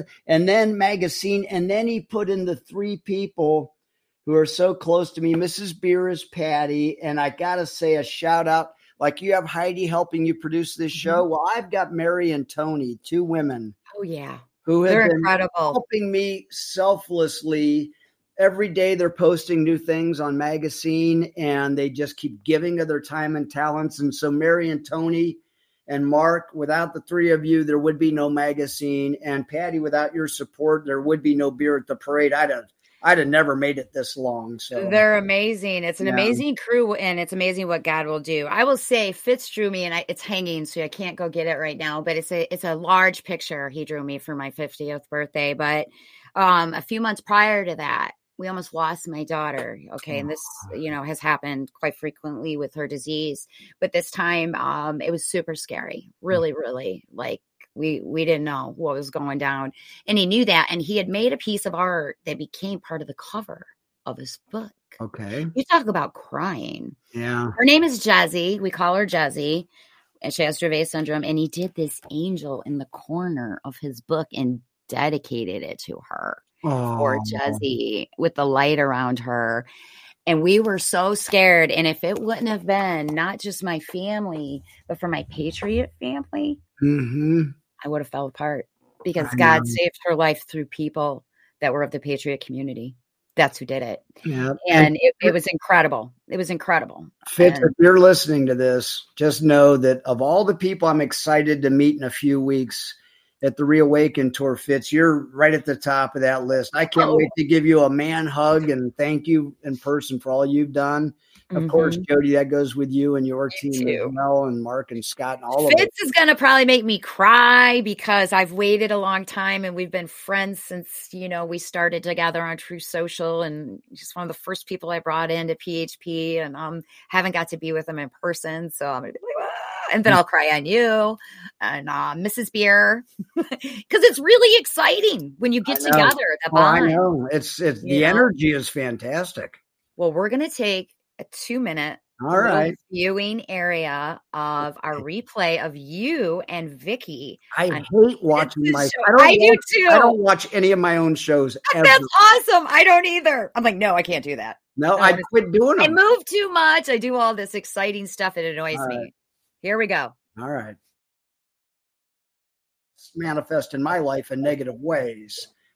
magazine, and then he put in the three people who are so close to me. Mrs. Beer is Patty, and I gotta say a shout out. Like you have Heidi helping you produce this show. Well, I've got Mary and Tony, two women. Oh yeah, who have been incredible, helping me selflessly. Every day they're posting new things on magazine and they just keep giving of their time and talents. And so Mary and Tony and Mark, without the three of you, there would be no magazine. And Patty, without your support, there would be no Beer at the Parade. I'd have never made it this long. So they're amazing. It's an amazing crew and it's amazing what God will do. I will say Fitz drew me and it's hanging, so I can't go get it right now, but it's a large picture he drew me for my 50th birthday. But a few months prior to that, we almost lost my daughter. Okay. And this, has happened quite frequently with her disease, but this time, it was super scary. Really, really, like we didn't know what was going down, and he knew that. And he had made a piece of art that became part of the cover of his book. Okay. You talk about crying. Yeah. Her name is Jessie. We call her Jessie, and she has Dravet syndrome. And he did this angel in the corner of his book and dedicated it to her. Or Jessie with the light around her. And we were so scared. And if it wouldn't have been not just my family, but for my Patriot family, I would have fell apart because God saved her life through people that were of the Patriot community. That's who did it. Yeah. And it was incredible. It was incredible. Fitz, if you're listening to this, just know that of all the people I'm excited to meet in a few weeks at the Reawaken Tour, Fitz, you're right at the top of that list. I can't wait to give you a man hug and thank you in person for all you've done. Of course, Jody, that goes with you and your team as well, and Mark and Scott and all of it. Fitz is going to probably make me cry because I've waited a long time and we've been friends since, we started together on True Social, and just one of the first people I brought into PHP, and haven't got to be with him in person. So I'm going to be like, and then I'll cry on you and Mrs. Beer because it's really exciting when you get together. The bond. I know. It's the energy is fantastic. Well, we're going to take a 2-minute viewing area of our replay of you and Vicky. I hate watching I do too. I don't watch any of my own shows ever. That's awesome. I don't either. I'm like, no, I can't do that. No, I quit doing them. I move too much. I do all this exciting stuff. It annoys me. Here we go. All right. Manifest in my life in negative ways.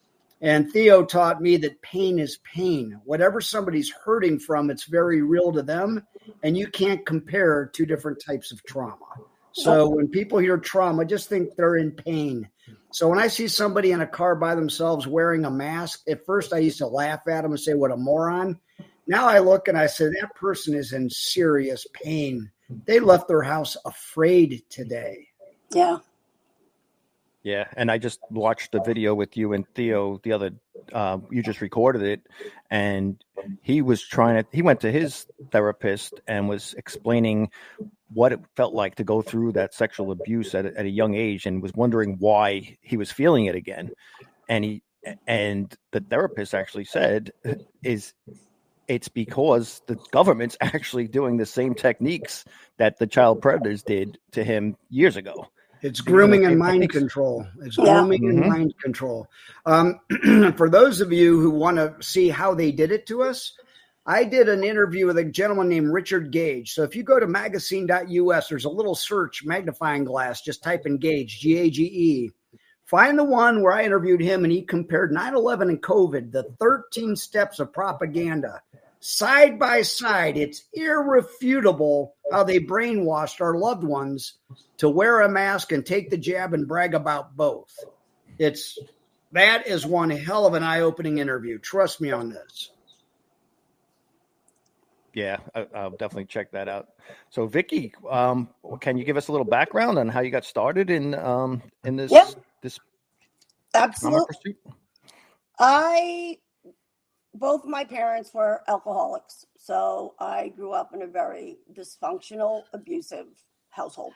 And Theo taught me that pain is pain. Whatever somebody's hurting from, it's very real to them. And you can't compare two different types of trauma. So when people hear trauma, just think they're in pain. So when I see somebody in a car by themselves wearing a mask, at first I used to laugh at them and say, what a moron. Now I look and I say, that person is in serious pain. They left their house afraid today. Yeah. Yeah, and I just watched the video with you and Theo the other. You just recorded it, and he was he went to his therapist and was explaining what it felt like to go through that sexual abuse at a young age, and was wondering why he was feeling it again. And the therapist actually said, it's because the government's actually doing the same techniques that the child predators did to him years ago. It's grooming and mind control. It's grooming and mind control. For those of you who want to see how they did it to us, I did an interview with a gentleman named Richard Gage. So if you go to magazine.us, there's a little search magnifying glass. Just type in Gage, G-A-G-E. Find the one where I interviewed him, and he compared 9/11 and COVID, the 13 steps of propaganda. Side by side, it's irrefutable how they brainwashed our loved ones to wear a mask and take the jab and brag about both. That is one hell of an eye-opening interview. Trust me on this. Yeah, I'll definitely check that out. So, Vicky, can you give us a little background on how you got started in this? Yep. This Absolutely. Both my parents were alcoholics, so I grew up in a very dysfunctional, abusive household.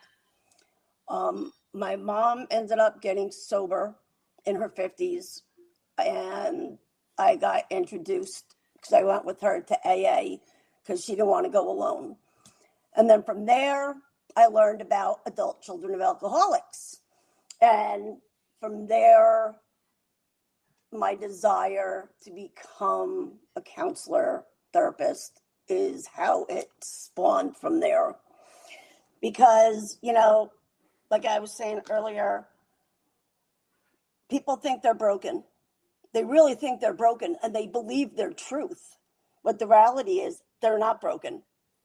My mom ended up getting sober in her 50s, and I got introduced because I went with her to AA because she didn't want to go alone. And then from there, I learned about adult children of alcoholics. And from there, my desire to become a counselor, therapist is how it spawned from there. Because, like I was saying earlier, people think they're broken. They really think they're broken, and they believe their truth. But the reality is they're not broken.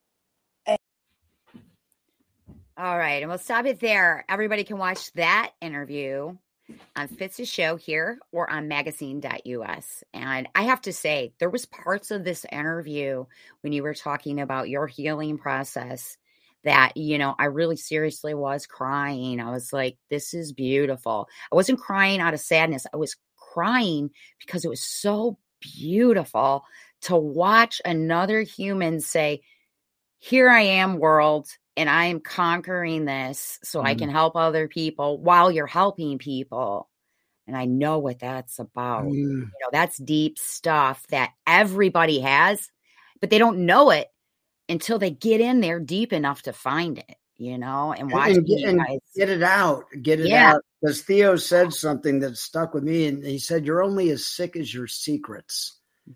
All right, and we'll stop it there. Everybody can watch that interview on Fitz's show here or on magazine.us. And I have to say, there was parts of this interview when you were talking about your healing process that, I really seriously was crying. I was like, this is beautiful. I wasn't crying out of sadness. I was crying because it was so beautiful to watch another human say, here I am, world, and I am conquering this so I can help other people while you're helping people. And I know what that's about. That's deep stuff that everybody has, but they don't know it until they get in there deep enough to find it, and watch and get it out. Get it out. Because Theo said something that stuck with me, and he said, you're only as sick as your secrets.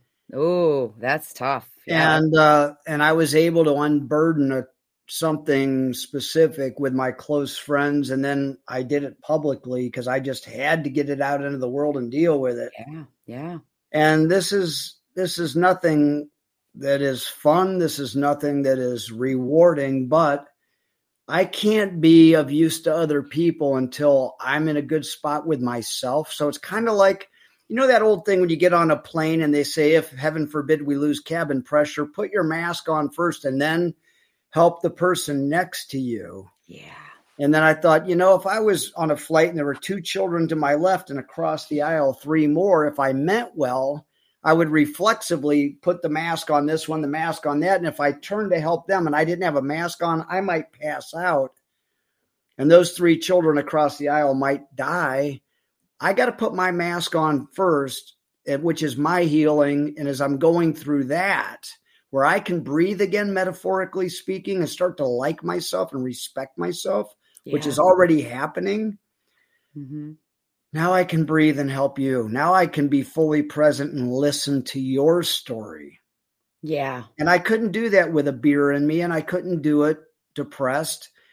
Oh, that's tough. Yeah. And I was able to unburden something specific with my close friends, and then I did it publicly because I just had to get it out into the world and deal with it. Yeah. And this is nothing that is fun. This is nothing that is rewarding, but I can't be of use to other people until I'm in a good spot with myself. So it's kind of like, that old thing when you get on a plane and they say, if heaven forbid we lose cabin pressure, put your mask on first and then help the person next to you. Yeah. And then I thought, if I was on a flight and there were 2 children to my left and across the aisle 3 more, if I meant well, I would reflexively put the mask on this one, the mask on that. And if I turned to help them and I didn't have a mask on, I might pass out. And those 3 children across the aisle might die. I got to put my mask on first, which is my healing. And as I'm going through that, where I can breathe again, metaphorically speaking, and start to like myself and respect myself, which is already happening. Mm-hmm. Now I can breathe and help you. Now I can be fully present and listen to your story. Yeah. And I couldn't do that with a beer in me, and I couldn't do it depressed.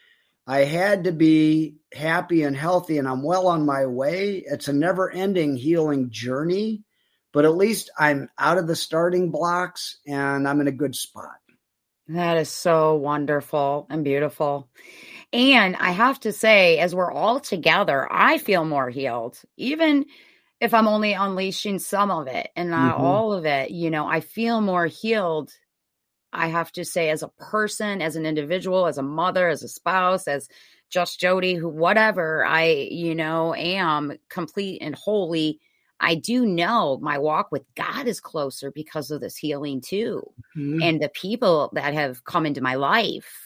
I had to be happy and healthy, and I'm well on my way. It's a never-ending healing journey, but at least I'm out of the starting blocks and I'm in a good spot. That is so wonderful and beautiful. And I have to say, as we're all together, I feel more healed, even if I'm only unleashing some of it and not all of it. I feel more healed, I have to say, as a person, as an individual, as a mother, as a spouse, as just Jody, whatever I, am complete and holy. I do know my walk with God is closer because of this healing too. And the people that have come into my life,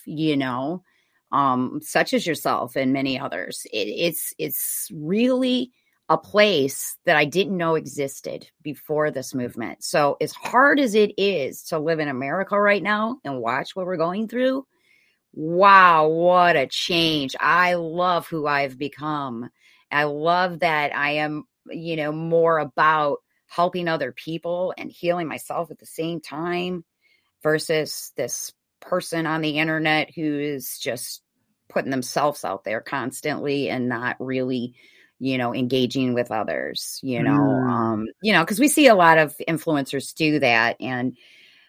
such as yourself and many others, it's really a place that I didn't know existed before this movement. So as hard as it is to live in America right now and watch what we're going through, wow, what a change. I love who I've become. I love that I am, more about helping other people and healing myself at the same time versus this person on the internet who is just putting themselves out there constantly and not really, engaging with others, because we see a lot of influencers do that. And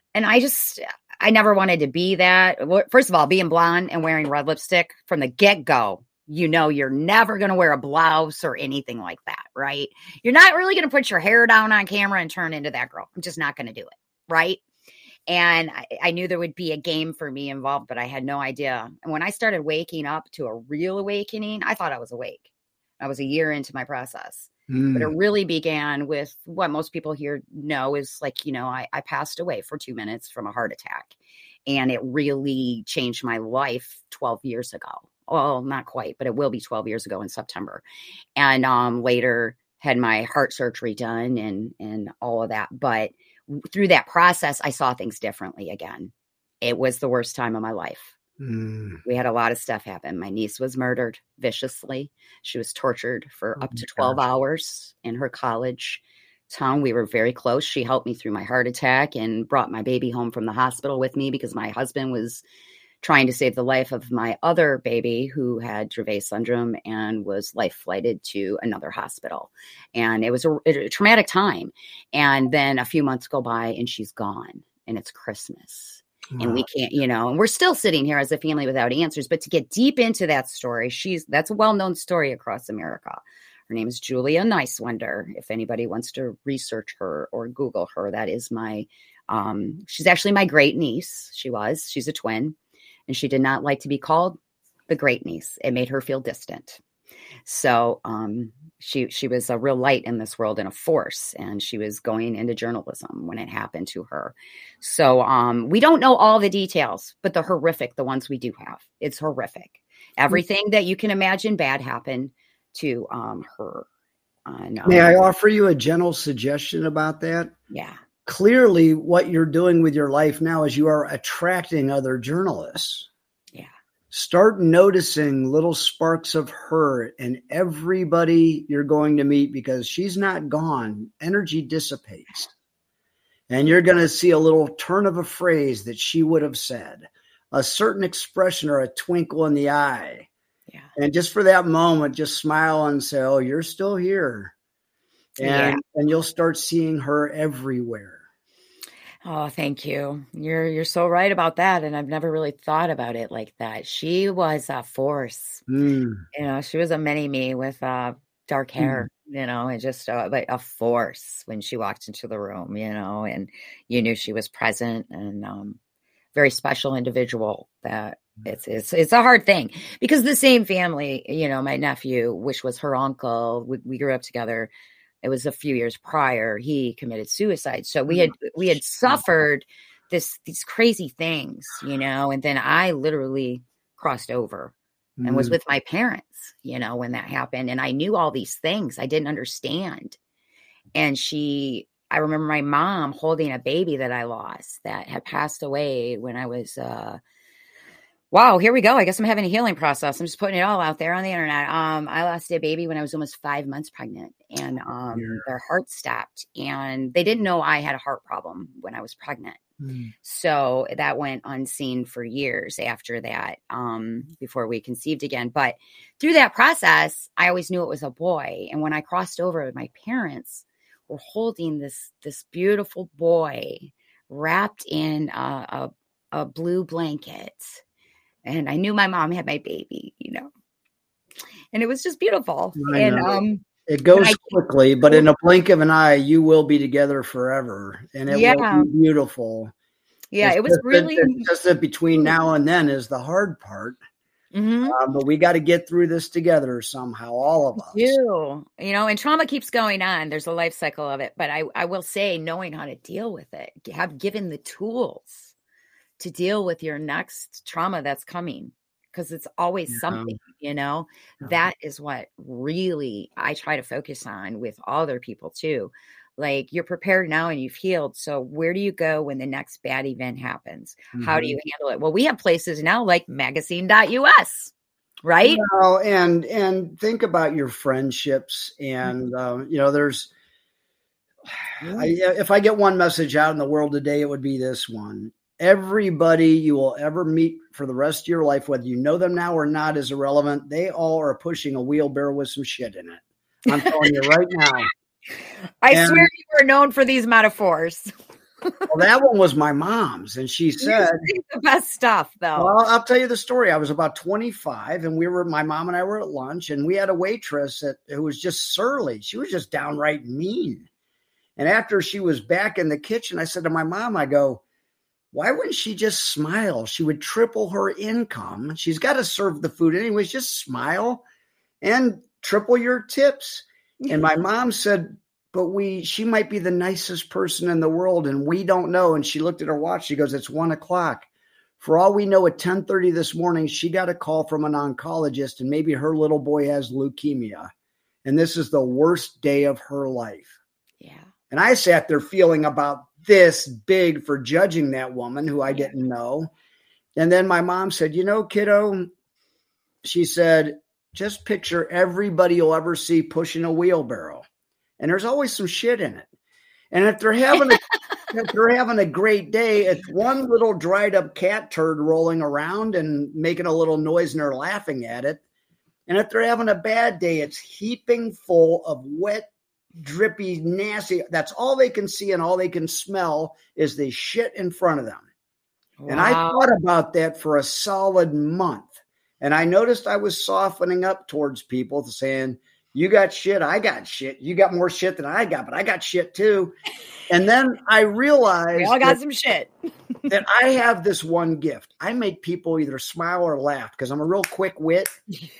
I never wanted to be that. First of all, being blonde and wearing red lipstick from the get-go, you're never going to wear a blouse or anything like that, right? You're not really going to put your hair down on camera and turn into that girl. I'm just not going to do it, right? And I knew there would be a game for me involved, but I had no idea. And when I started waking up to a real awakening, I thought I was awake. I was a year into my process. But it really began with what most people here know is like, I passed away for 2 minutes from a heart attack. And it really changed my life 12 years ago. Well, not quite, but it will be 12 years ago in September. And later had my heart surgery done and all of that. But through that process, I saw things differently again. It was the worst time of my life. We had a lot of stuff happen. My niece was murdered viciously. She was tortured for up to 12 hours in her college town. We were very close. She helped me through my heart attack and brought my baby home from the hospital with me because my husband was trying to save the life of my other baby who had Dravet syndrome and was life flighted to another hospital. And it was a traumatic time. And then a few months go by and she's gone and it's Christmas. And we can't, and we're still sitting here as a family without answers. But to get deep into that story, that's a well-known story across America. Her name is Julia Nicewinder. If anybody wants to research her or Google her, that is she's actually my great niece. She's a twin, and she did not like to be called the great niece. It made her feel distant. So she was a real light in this world and a force, and she was going into journalism when it happened to her. So we don't know all the details, but the ones we do have, it's horrific. Everything that you can imagine bad happened to her. May I offer you a gentle suggestion about that? Yeah. Clearly, what you're doing with your life now is you are attracting other journalists. Yeah. Start noticing little sparks of her in everybody you're going to meet, because she's not gone. Energy dissipates. And you're going to see a little turn of a phrase that she would have said, a certain expression or a twinkle in the eye. Yeah. And just for that moment, just smile and say, oh, you're still here. And you'll start seeing her everywhere. Oh, thank you. You're so right about that. And I've never really thought about it like that. She was a force. She was a mini-me with dark hair, and just like a force when she walked into the room, and you knew she was present, and very special individual. That it's a hard thing because the same family, my nephew, which was her uncle, we grew up together. It was a few years prior he committed suicide. So we had suffered these crazy things, and then I literally crossed over and was with my parents, when that happened. And I knew all these things I didn't understand. And I remember my mom holding a baby that I lost that had passed away when I was Wow, here we go. I guess I'm having a healing process. I'm just putting it all out there on the internet. I lost a baby when I was almost 5 months pregnant, and their heart stopped, and they didn't know I had a heart problem when I was pregnant. So that went unseen for years after that, before we conceived again. But through that process, I always knew it was a boy. And when I crossed over, my parents were holding this beautiful boy wrapped in a blue blanket. And I knew my mom had my baby, and it was just beautiful. And it goes quickly, but in a blink of an eye, you will be together forever, and it will be beautiful. Yeah, it was really just that between now and then is the hard part. But we got to get through this together somehow, all of us. And trauma keeps going on. There's a life cycle of it, but I will say, knowing how to deal with it, given the tools to deal with your next trauma that's coming, because it's always something, that is what really I try to focus on with other people too. Like, you're prepared now and you've healed. So where do you go when the next bad event happens? How do you handle it? Well, we have places now like magazine.us, right? Well, and think about your friendships, and if I get one message out in the world today, it would be this one. Everybody you will ever meet for the rest of your life, whether you know them now or not, is irrelevant. They all are pushing a wheelbarrow with some shit in it. I'm telling you right now. I swear you were known for these metaphors. Well, that one was my mom's, and she said the best stuff, though. Well, I'll tell you the story. I was about 25, and my mom and I were at lunch, and we had a waitress who was just surly. She was just downright mean. And after she was back in the kitchen, I said to my mom, I go, why wouldn't she just smile? She would triple her income. She's got to serve the food anyways. Just smile and triple your tips. And my mom said, but she might be the nicest person in the world, and we don't know. And she looked at her watch. She goes, it's 1:00. For all we know, at 10:30 this morning, she got a call from an oncologist, and maybe her little boy has leukemia. And this is the worst day of her life. Yeah. And I sat there feeling about this big for judging that woman who I didn't know. And then my mom said, kiddo, she said, just picture everybody you'll ever see pushing a wheelbarrow. And there's always some shit in it. And if they're having a great day, it's one little dried up cat turd rolling around and making a little noise, and they're laughing at it. And if they're having a bad day, it's heaping full of wet, drippy, nasty. That's all they can see, and all they can smell is the shit in front of them. Wow. And I thought about that for a solid month. And I noticed I was softening up towards people, saying, you got shit, I got shit. You got more shit than I got, but I got shit too. And then I realized we all got some shit. that I have this one gift. I make people either smile or laugh because I'm a real quick wit.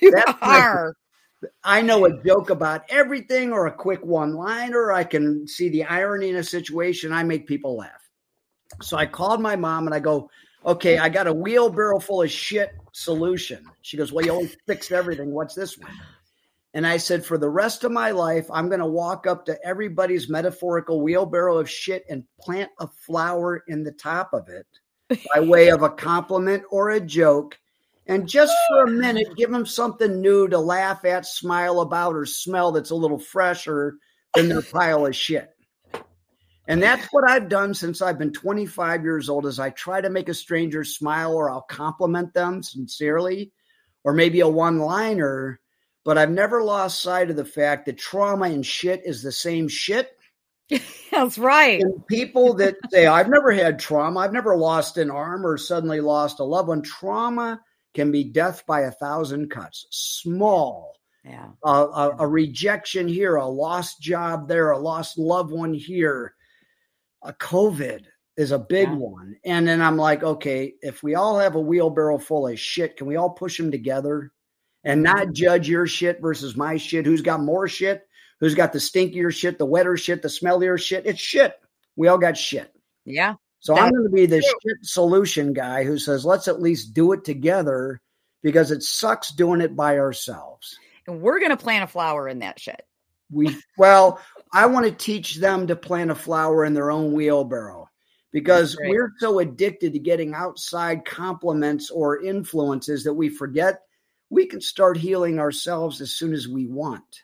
I know a joke about everything or a quick one-liner. I can see the irony in a situation. I make people laugh. So I called my mom and I go, okay, I got a wheelbarrow full of shit solution. She goes, well, you always fixed everything. What's this one? And I said, for the rest of my life, I'm going to walk up to everybody's metaphorical wheelbarrow of shit and plant a flower in the top of it by way of a compliment or a joke. And just for a minute, give them something new to laugh at, smile about, or smell that's a little fresher than their pile of shit. And that's what I've done since I've been 25 years old, is I try to make a stranger smile, or I'll compliment them sincerely, or maybe a one-liner. But I've never lost sight of the fact that trauma and shit is the same shit. That's right. And people that say, I've never had trauma, I've never lost an arm or suddenly lost a loved one. Trauma can be death by 1,000 cuts. Small. Yeah. A rejection here, a lost job there, a lost loved one here. A COVID is a big one. And then I'm like, okay, if we all have a wheelbarrow full of shit, can we all push them together and not judge your shit versus my shit? Who's got more shit? Who's got the stinkier shit, the wetter shit, the smellier shit? It's shit. We all got shit. Yeah. So I'm going to be the shit solution guy who says, let's at least do it together, because it sucks doing it by ourselves. And we're going to plant a flower in that shit. I want to teach them to plant a flower in their own wheelbarrow, because Right. we're so addicted to getting outside compliments or influences that we forget we can start healing ourselves as soon as we want.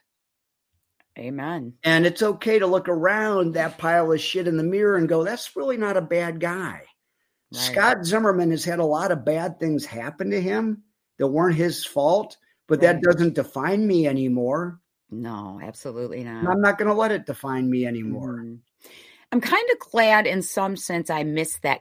Amen. And it's okay to look around that pile of shit in the mirror and go, that's really not a bad guy. Right. Scott Zimmerman has had a lot of bad things happen to him that weren't his fault, but that Right. doesn't define me anymore. No, absolutely And not. I'm not going to let it define me anymore. Mhm. I'm kind of glad in some sense I missed that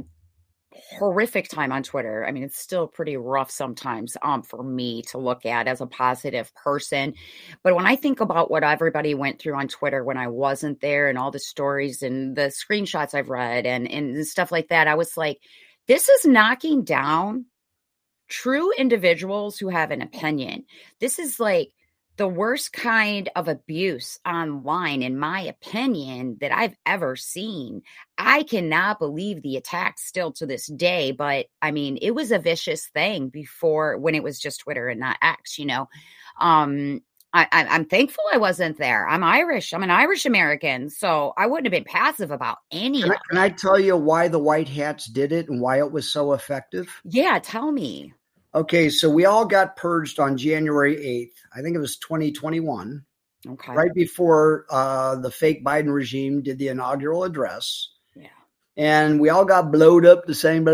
horrific time on Twitter. I mean, it's still pretty rough sometimes for me to look at as a positive person. But when I think about what everybody went through on Twitter when I wasn't there and all the stories and the screenshots I've read and stuff like that, I was like, this is knocking down true individuals who have an opinion. This is like the worst kind of abuse online, in my opinion, that I've ever seen. I cannot believe the attack still to this day, but I mean, it was a vicious thing before, when it was just Twitter and not X, you know. I'm thankful I wasn't there. I'm Irish. I'm an Irish American, so I wouldn't have been passive about any of it. Can I tell you why the White Hats did it and why it was so effective? Yeah, tell me. Okay, so we all got purged on January 8th. I think it was 2021, Okay. right before the fake Biden regime did the inaugural address. Yeah. And we all got blowed up the same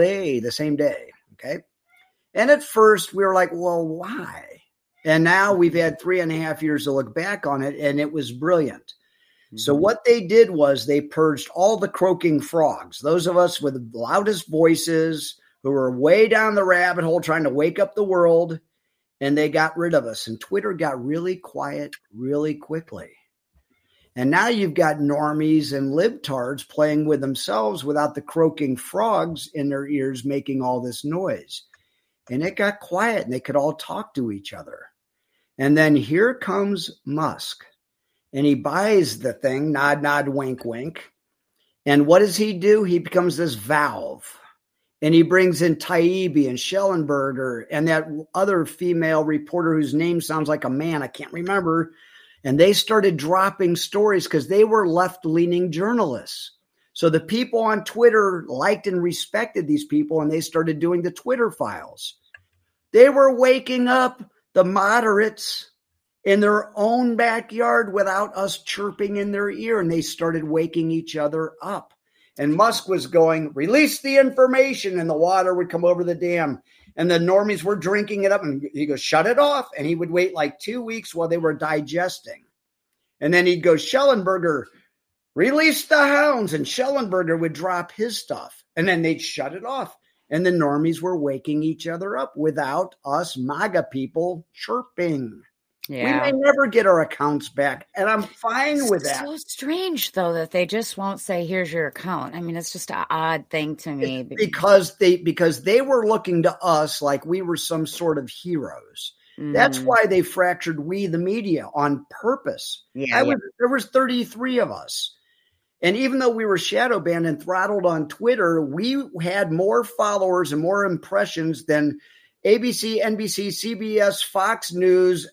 day. Okay. And at first we were like, well, why? And now we've had 3.5 years to look back on it, and it was brilliant. So what they did was they purged all the croaking frogs, those of us with the loudest voices who were way down the rabbit hole trying to wake up the world, and they got rid of us. And Twitter got really quiet really quickly. And now you've got normies and libtards playing with themselves without the croaking frogs in their ears making all this noise. And it got quiet and they could all talk to each other. And then here comes Musk. And he buys the thing, nod, nod, wink, wink. And what does he do? He becomes this valve. And he brings in Taibbi and Schellenberger and that other female reporter whose name sounds like a man. I can't remember. And they started dropping stories because they were left-leaning journalists. So the people on Twitter liked and respected these people, and they started doing the Twitter files. They were waking up the moderates in their own backyard without us chirping in their ear, and they started waking each other up. And Musk was going, release the information, and the water would come over the dam. And the normies were drinking it up, and he goes, shut it off. And he would wait like 2 weeks while they were digesting. And then he'd go, Schellenberger, release the hounds. And Schellenberger would drop his stuff. And then they'd shut it off. And the normies were waking each other up without us MAGA people chirping. Yeah. We may never get our accounts back, and I'm fine with that. So strange, though, that they just won't say, here's your account. I mean, it's just an odd thing to me. Because they were looking to us like we were some sort of heroes. That's why they fractured we, the media, on purpose. There was 33 of us. And even though we were shadow banned and throttled on Twitter, we had more followers and more impressions than ABC, NBC, CBS, Fox News,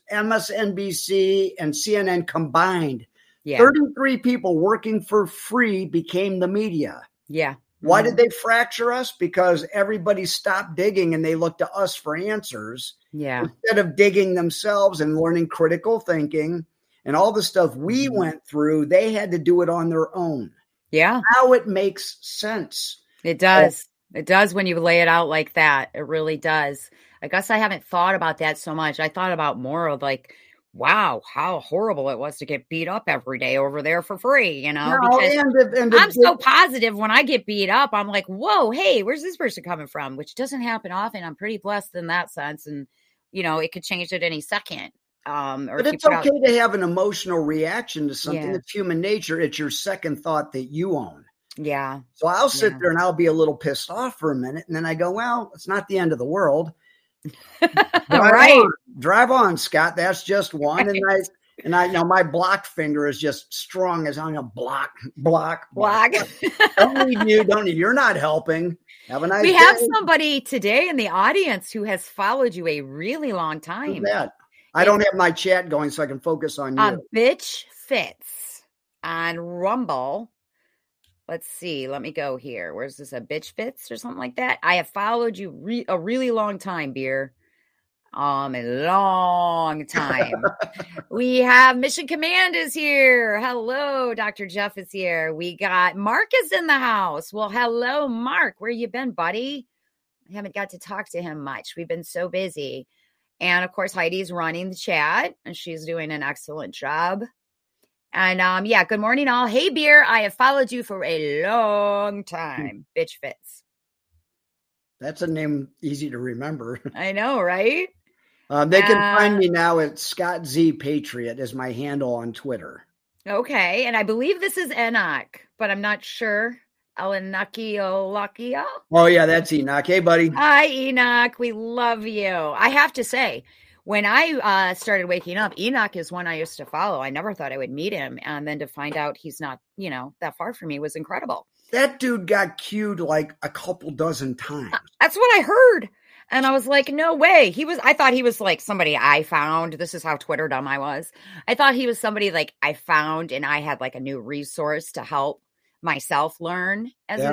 MSNBC, and CNN combined. Yeah. 33 people working for free became the media. Yeah. Why did they fracture us? Because everybody stopped digging and they looked to us for answers. Yeah. Instead of digging themselves and learning critical thinking and all the stuff we went through, they had to do it on their own. Yeah. Now it makes sense. It does. It does when you lay it out like that. It really does. I guess I haven't thought about that so much. I thought about more of like, wow, how horrible it was to get beat up every day over there for free, you know? No, because I'm so positive when I get beat up. I'm like, whoa, hey, where's this person coming from? Which doesn't happen often. I'm pretty blessed in that sense. And, you know, it could change at any second. But it's okay to have an emotional reaction to something. It's human nature. It's your second thought that you own. Yeah. So I'll sit there and I'll be a little pissed off for a minute. And then I go, well, it's not the end of the world. Drive on, Scott. That's just one. Right. And I know my blocked finger is just strong as I'm a block. Don't need you. You're not helping. Have a nice day. We have somebody today in the audience who has followed you a really long time. Who's that? I don't have my chat going so I can focus on you. Bitch Fits on Rumble let's see. Let me go here. Where's this? A bitch fits or something like that? I have followed you a really long time, Beer. A long time. We have Mission Command is here. Hello, Dr. Jeff is here. We got Mark is in the house. Well, hello, Mark. Where you been, buddy? I haven't got to talk to him much. We've been so busy. And of course, Heidi's running the chat and she's doing an excellent job. And yeah, good morning all. Hey, Beer, I have followed you for a long time. Bitch fits. That's a name easy to remember. I know, right? They can find me now at Scott Z Patriot is my handle on Twitter. Okay. And I believe this is Enoch, but I'm not sure. Enochio. Oh, yeah, that's Enoch. Hey, buddy. Hi, Enoch. We love you. I have to say, when I started waking up, Enoch is one I used to follow. I never thought I would meet him. And then to find out he's not, that far from me was incredible. That dude got cued like a couple dozen times. That's what I heard. And I was like, no way. I thought he was like somebody I found. This is how Twitter dumb I was. I thought he was somebody like I found and I had like a new resource to help myself learn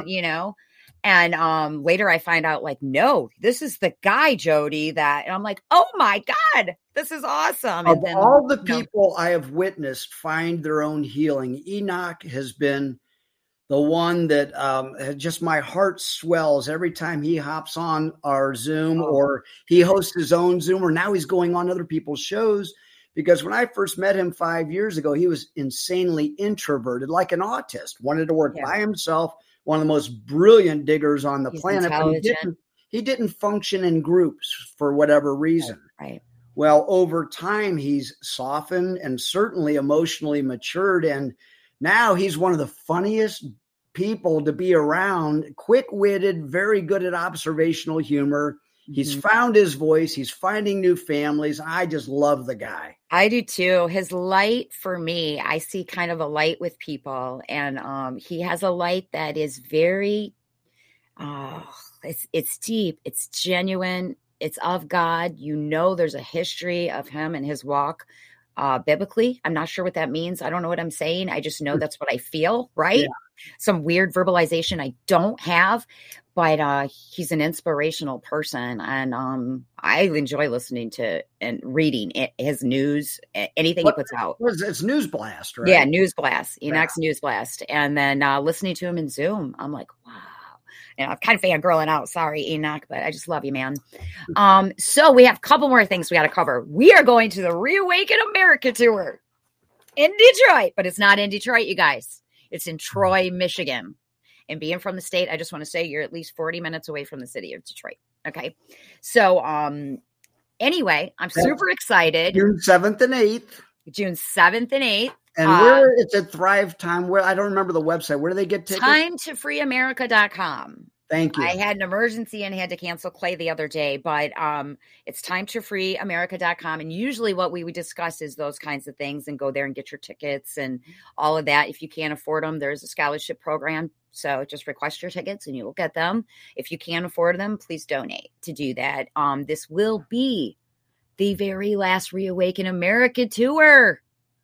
And later I find out like, no, this is the guy, Jody, and I'm like, oh my God, this is awesome. Of all the people I have witnessed find their own healing, Enoch has been the one that just my heart swells every time he hops on our Zoom or he hosts his own Zoom or now he's going on other people's shows. Because when I first met him 5 years ago, he was insanely introverted, like an autist, wanted to work by himself, one of the most brilliant diggers on the planet. But he didn't function in groups for whatever reason. Right. Well, over time, he's softened and certainly emotionally matured. And now he's one of the funniest people to be around, quick-witted, very good at observational humor. He's found his voice. He's finding new families. I just love the guy. I do too. His light for me, I see kind of a light with people. And he has a light that is very, it's deep. It's genuine. It's of God. There's a history of him and his walk biblically. I'm not sure what that means. I don't know what I'm saying. I just know that's what I feel, right? Yeah. Some weird verbalization I don't have, but he's an inspirational person. And I enjoy listening to and reading his news, anything he puts out. It's News Blast, right? Yeah, News Blast, Enoch's News Blast. And then listening to him in Zoom, I'm like, wow. I'm kind of fangirling out. Sorry, Enoch, but I just love you, man. So we have a couple more things we got to cover. We are going to the Reawaken America tour in Detroit, but it's not in Detroit, you guys. It's in Troy, Michigan. And being from the state, I just want to say you're at least 40 minutes away from the city of Detroit. Okay. So anyway, I'm super excited. June 7th and 8th. June 7th and 8th. And where it's at Thrive Time. Where I don't remember the website. Where do they get tickets? TimeToFreeAmerica.com. Thank you. I had an emergency and had to cancel Clay the other day, but it's TimeToFreeAmerica.com. And usually what we would discuss is those kinds of things and go there and get your tickets and all of that. If you can't afford them, there's a scholarship program. So just request your tickets and you will get them. If you can't afford them, please donate to do that. This will be the very last Reawaken America tour.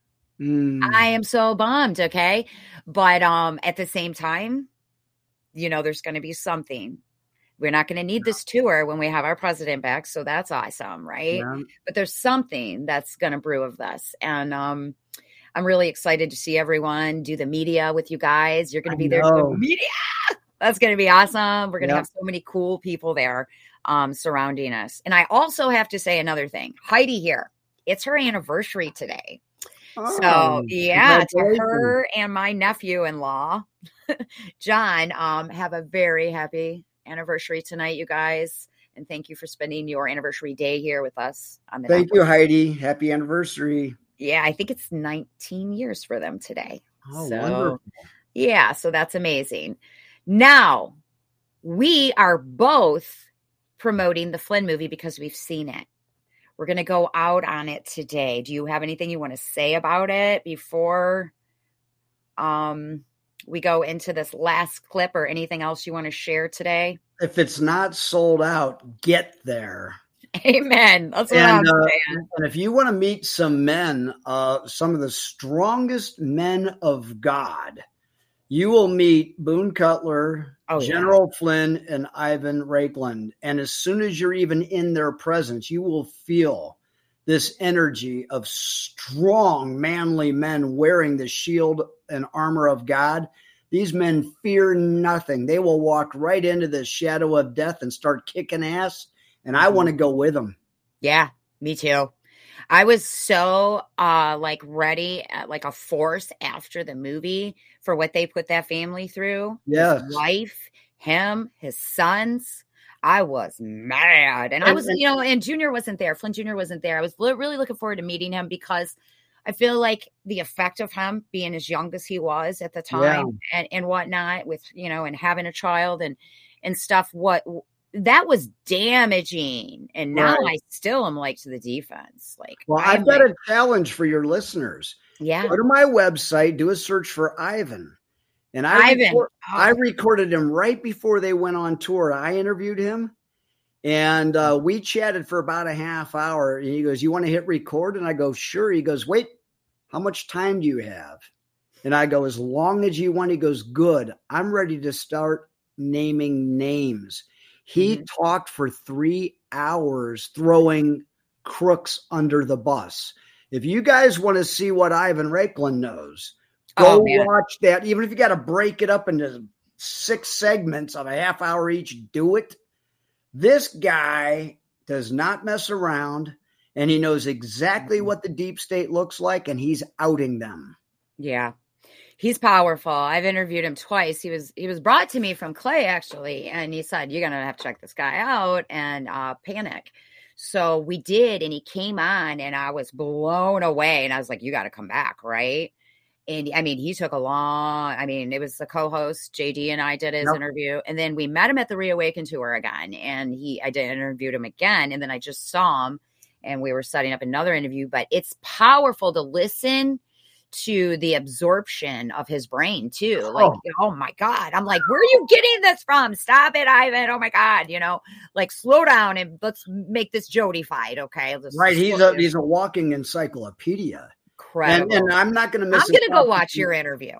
I am so bummed. Okay. But at the same time, there's going to be something. We're not going to need this tour when we have our president back. So that's awesome. Right. Yeah. But there's something that's going to brew of this. And I'm really excited to see everyone do the media with you guys. You're going to be there for the media. That's going to be awesome. We're going to have so many cool people there surrounding us. And I also have to say another thing. Heidi here. It's her anniversary today. So yeah, to her and my nephew-in-law, John, have a very happy anniversary tonight, you guys. And thank you for spending your anniversary day here with us. On the Thank you, Heidi. Happy anniversary. Yeah, I think it's 19 years for them today. Oh, wonderful. Yeah, so that's amazing. Now, we are both promoting the Flynn movie because we've seen it. We're going to go out on it today. Do you have anything you want to say about it before we go into this last clip or anything else you want to share today? If it's not sold out, get there. Amen. That's what I'm saying. And if you want to meet some men, some of the strongest men of God, you will meet Boone Cutler, Oh, yeah. General Flynn, and Ivan Raikland. And as soon as you're even in their presence, you will feel this energy of strong, manly men wearing the shield and armor of God. These men fear nothing. They will walk right into the shadow of death and start kicking ass. And I want to go with them. Yeah, me too. I was so ready, like a force after the movie for what they put that family through. Yes. His wife, him, his sons. I was mad. And I was, and Junior wasn't there. Flynn Jr. wasn't there. I was really looking forward to meeting him because I feel like the effect of him being as young as he was at the time and whatnot with, and having a child and stuff, that was damaging. And now I still am like to the defense. I've got a challenge for your listeners. Yeah. Go to my website, do a search for Ivan. And I recorded him right before they went on tour. I interviewed him and we chatted for about a half hour. And he goes, "You want to hit record?" And I go, "Sure." He goes, "Wait, how much time do you have?" And I go, "As long as you want." He goes, "Good. I'm ready to start naming names." He talked for 3 hours throwing crooks under the bus. If you guys want to see what Ivan Raikland knows, go watch that. Even if you got to break it up into 6 segments of a half hour each, do it. This guy does not mess around, and he knows exactly what the deep state looks like, and he's outing them. Yeah. He's powerful. I've interviewed him twice. He was brought to me from Clay, actually, and he said, "You're going to have to check this guy out," and Panic. So we did, and he came on, and I was blown away, and I was like, "You got to come back," right? And I mean, he took it was the co-host, JD, and I did his interview, and then we met him at the Reawaken tour again, and I interviewed him again, and then I just saw him, and we were setting up another interview, but it's powerful to listen to the absorption of his brain too. Like, oh my God. I'm like, where are you getting this from? Stop it, Ivan. Oh my God. Slow down and let's make this Jody-fied. Okay. Right. He's a walking encyclepedia. Incredible. And I'm not going to miss. I'm going to go watch your interview.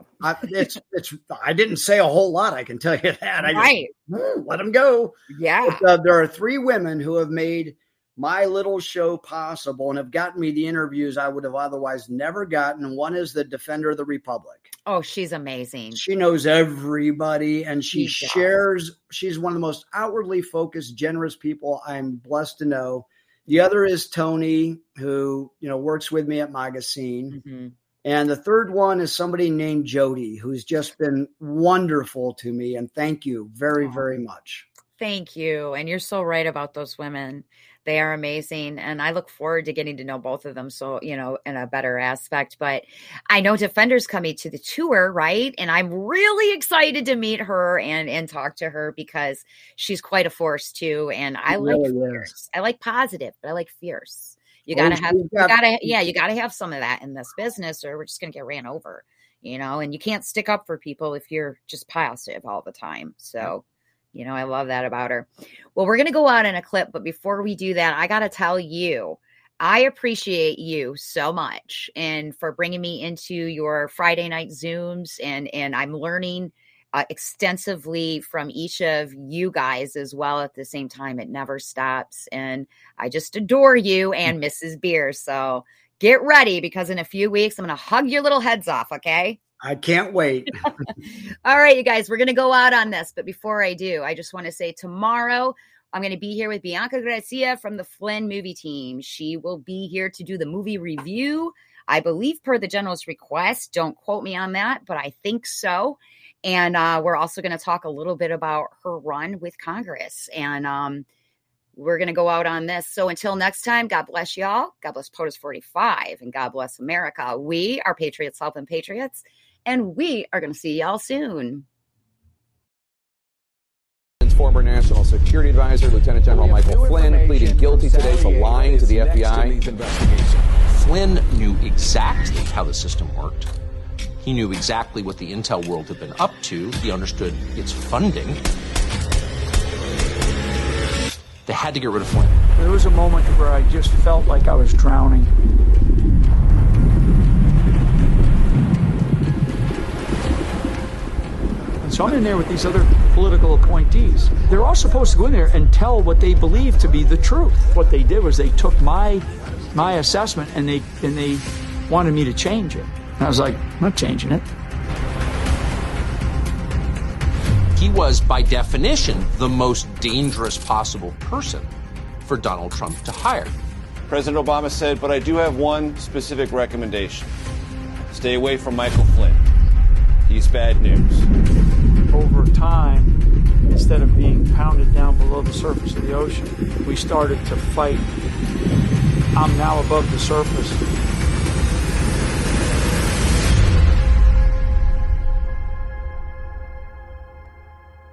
I didn't say a whole lot. I can tell you that. I just let him go. Yeah. But, there are 3 women who have made my little show possible and have gotten me the interviews I would have otherwise never gotten. One is the Defender of the Republic. Oh, she's amazing. She knows everybody and she shares. She's one of the most outwardly focused, generous people I'm blessed to know. The other is Tony, who, works with me at Magazine. Mm-hmm. And the third one is somebody named Jody, who's just been wonderful to me. And thank you very, very much. Thank you. And you're so right about those women. They are amazing. And I look forward to getting to know both of them. So, in a better aspect, but I know Defender's coming to the tour, right? And I'm really excited to meet her and talk to her because she's quite a force too. And I like fierce. I like positive, but I like fierce. You gotta have some of that in this business or we're just going to get ran over, and you can't stick up for people if you're just positive all the time. So, I love that about her. Well, we're going to go out in a clip, but before we do that, I got to tell you, I appreciate you so much and for bringing me into your Friday night Zooms. And I'm learning extensively from each of you guys as well at the same time. It never stops. And I just adore you and Mrs. Beer. So get ready because in a few weeks, I'm going to hug your little heads off. Okay. I can't wait. All right, you guys, we're going to go out on this. But before I do, I just want to say tomorrow, I'm going to be here with Bianca Gracia from the Flynn movie team. She will be here to do the movie review, I believe, per the general's request. Don't quote me on that, but I think so. And we're also going to talk a little bit about her run with Congress. And we're going to go out on this. So until next time, God bless y'all. God bless POTUS 45. And God bless America. We are Patriots helping Patriots. And we are going to see y'all soon. Former National Security Advisor, Lieutenant General Michael Flynn, pleading guilty today to lying to the FBI. Flynn knew exactly how the system worked. He knew exactly what the intel world had been up to. He understood its funding. They had to get rid of Flynn. There was a moment where I just felt like I was drowning. So I'm in there with these other political appointees. They're all supposed to go in there and tell what they believe to be the truth. What they did was they took my assessment and they wanted me to change it. And I was like, I'm not changing it. He was, by definition, the most dangerous possible person for Donald Trump to hire. President Obama said, but I do have one specific recommendation. Stay away from Michael Flynn. He's bad news. Over time, instead of being pounded down below the surface of the ocean, we started to fight. I'm now above the surface.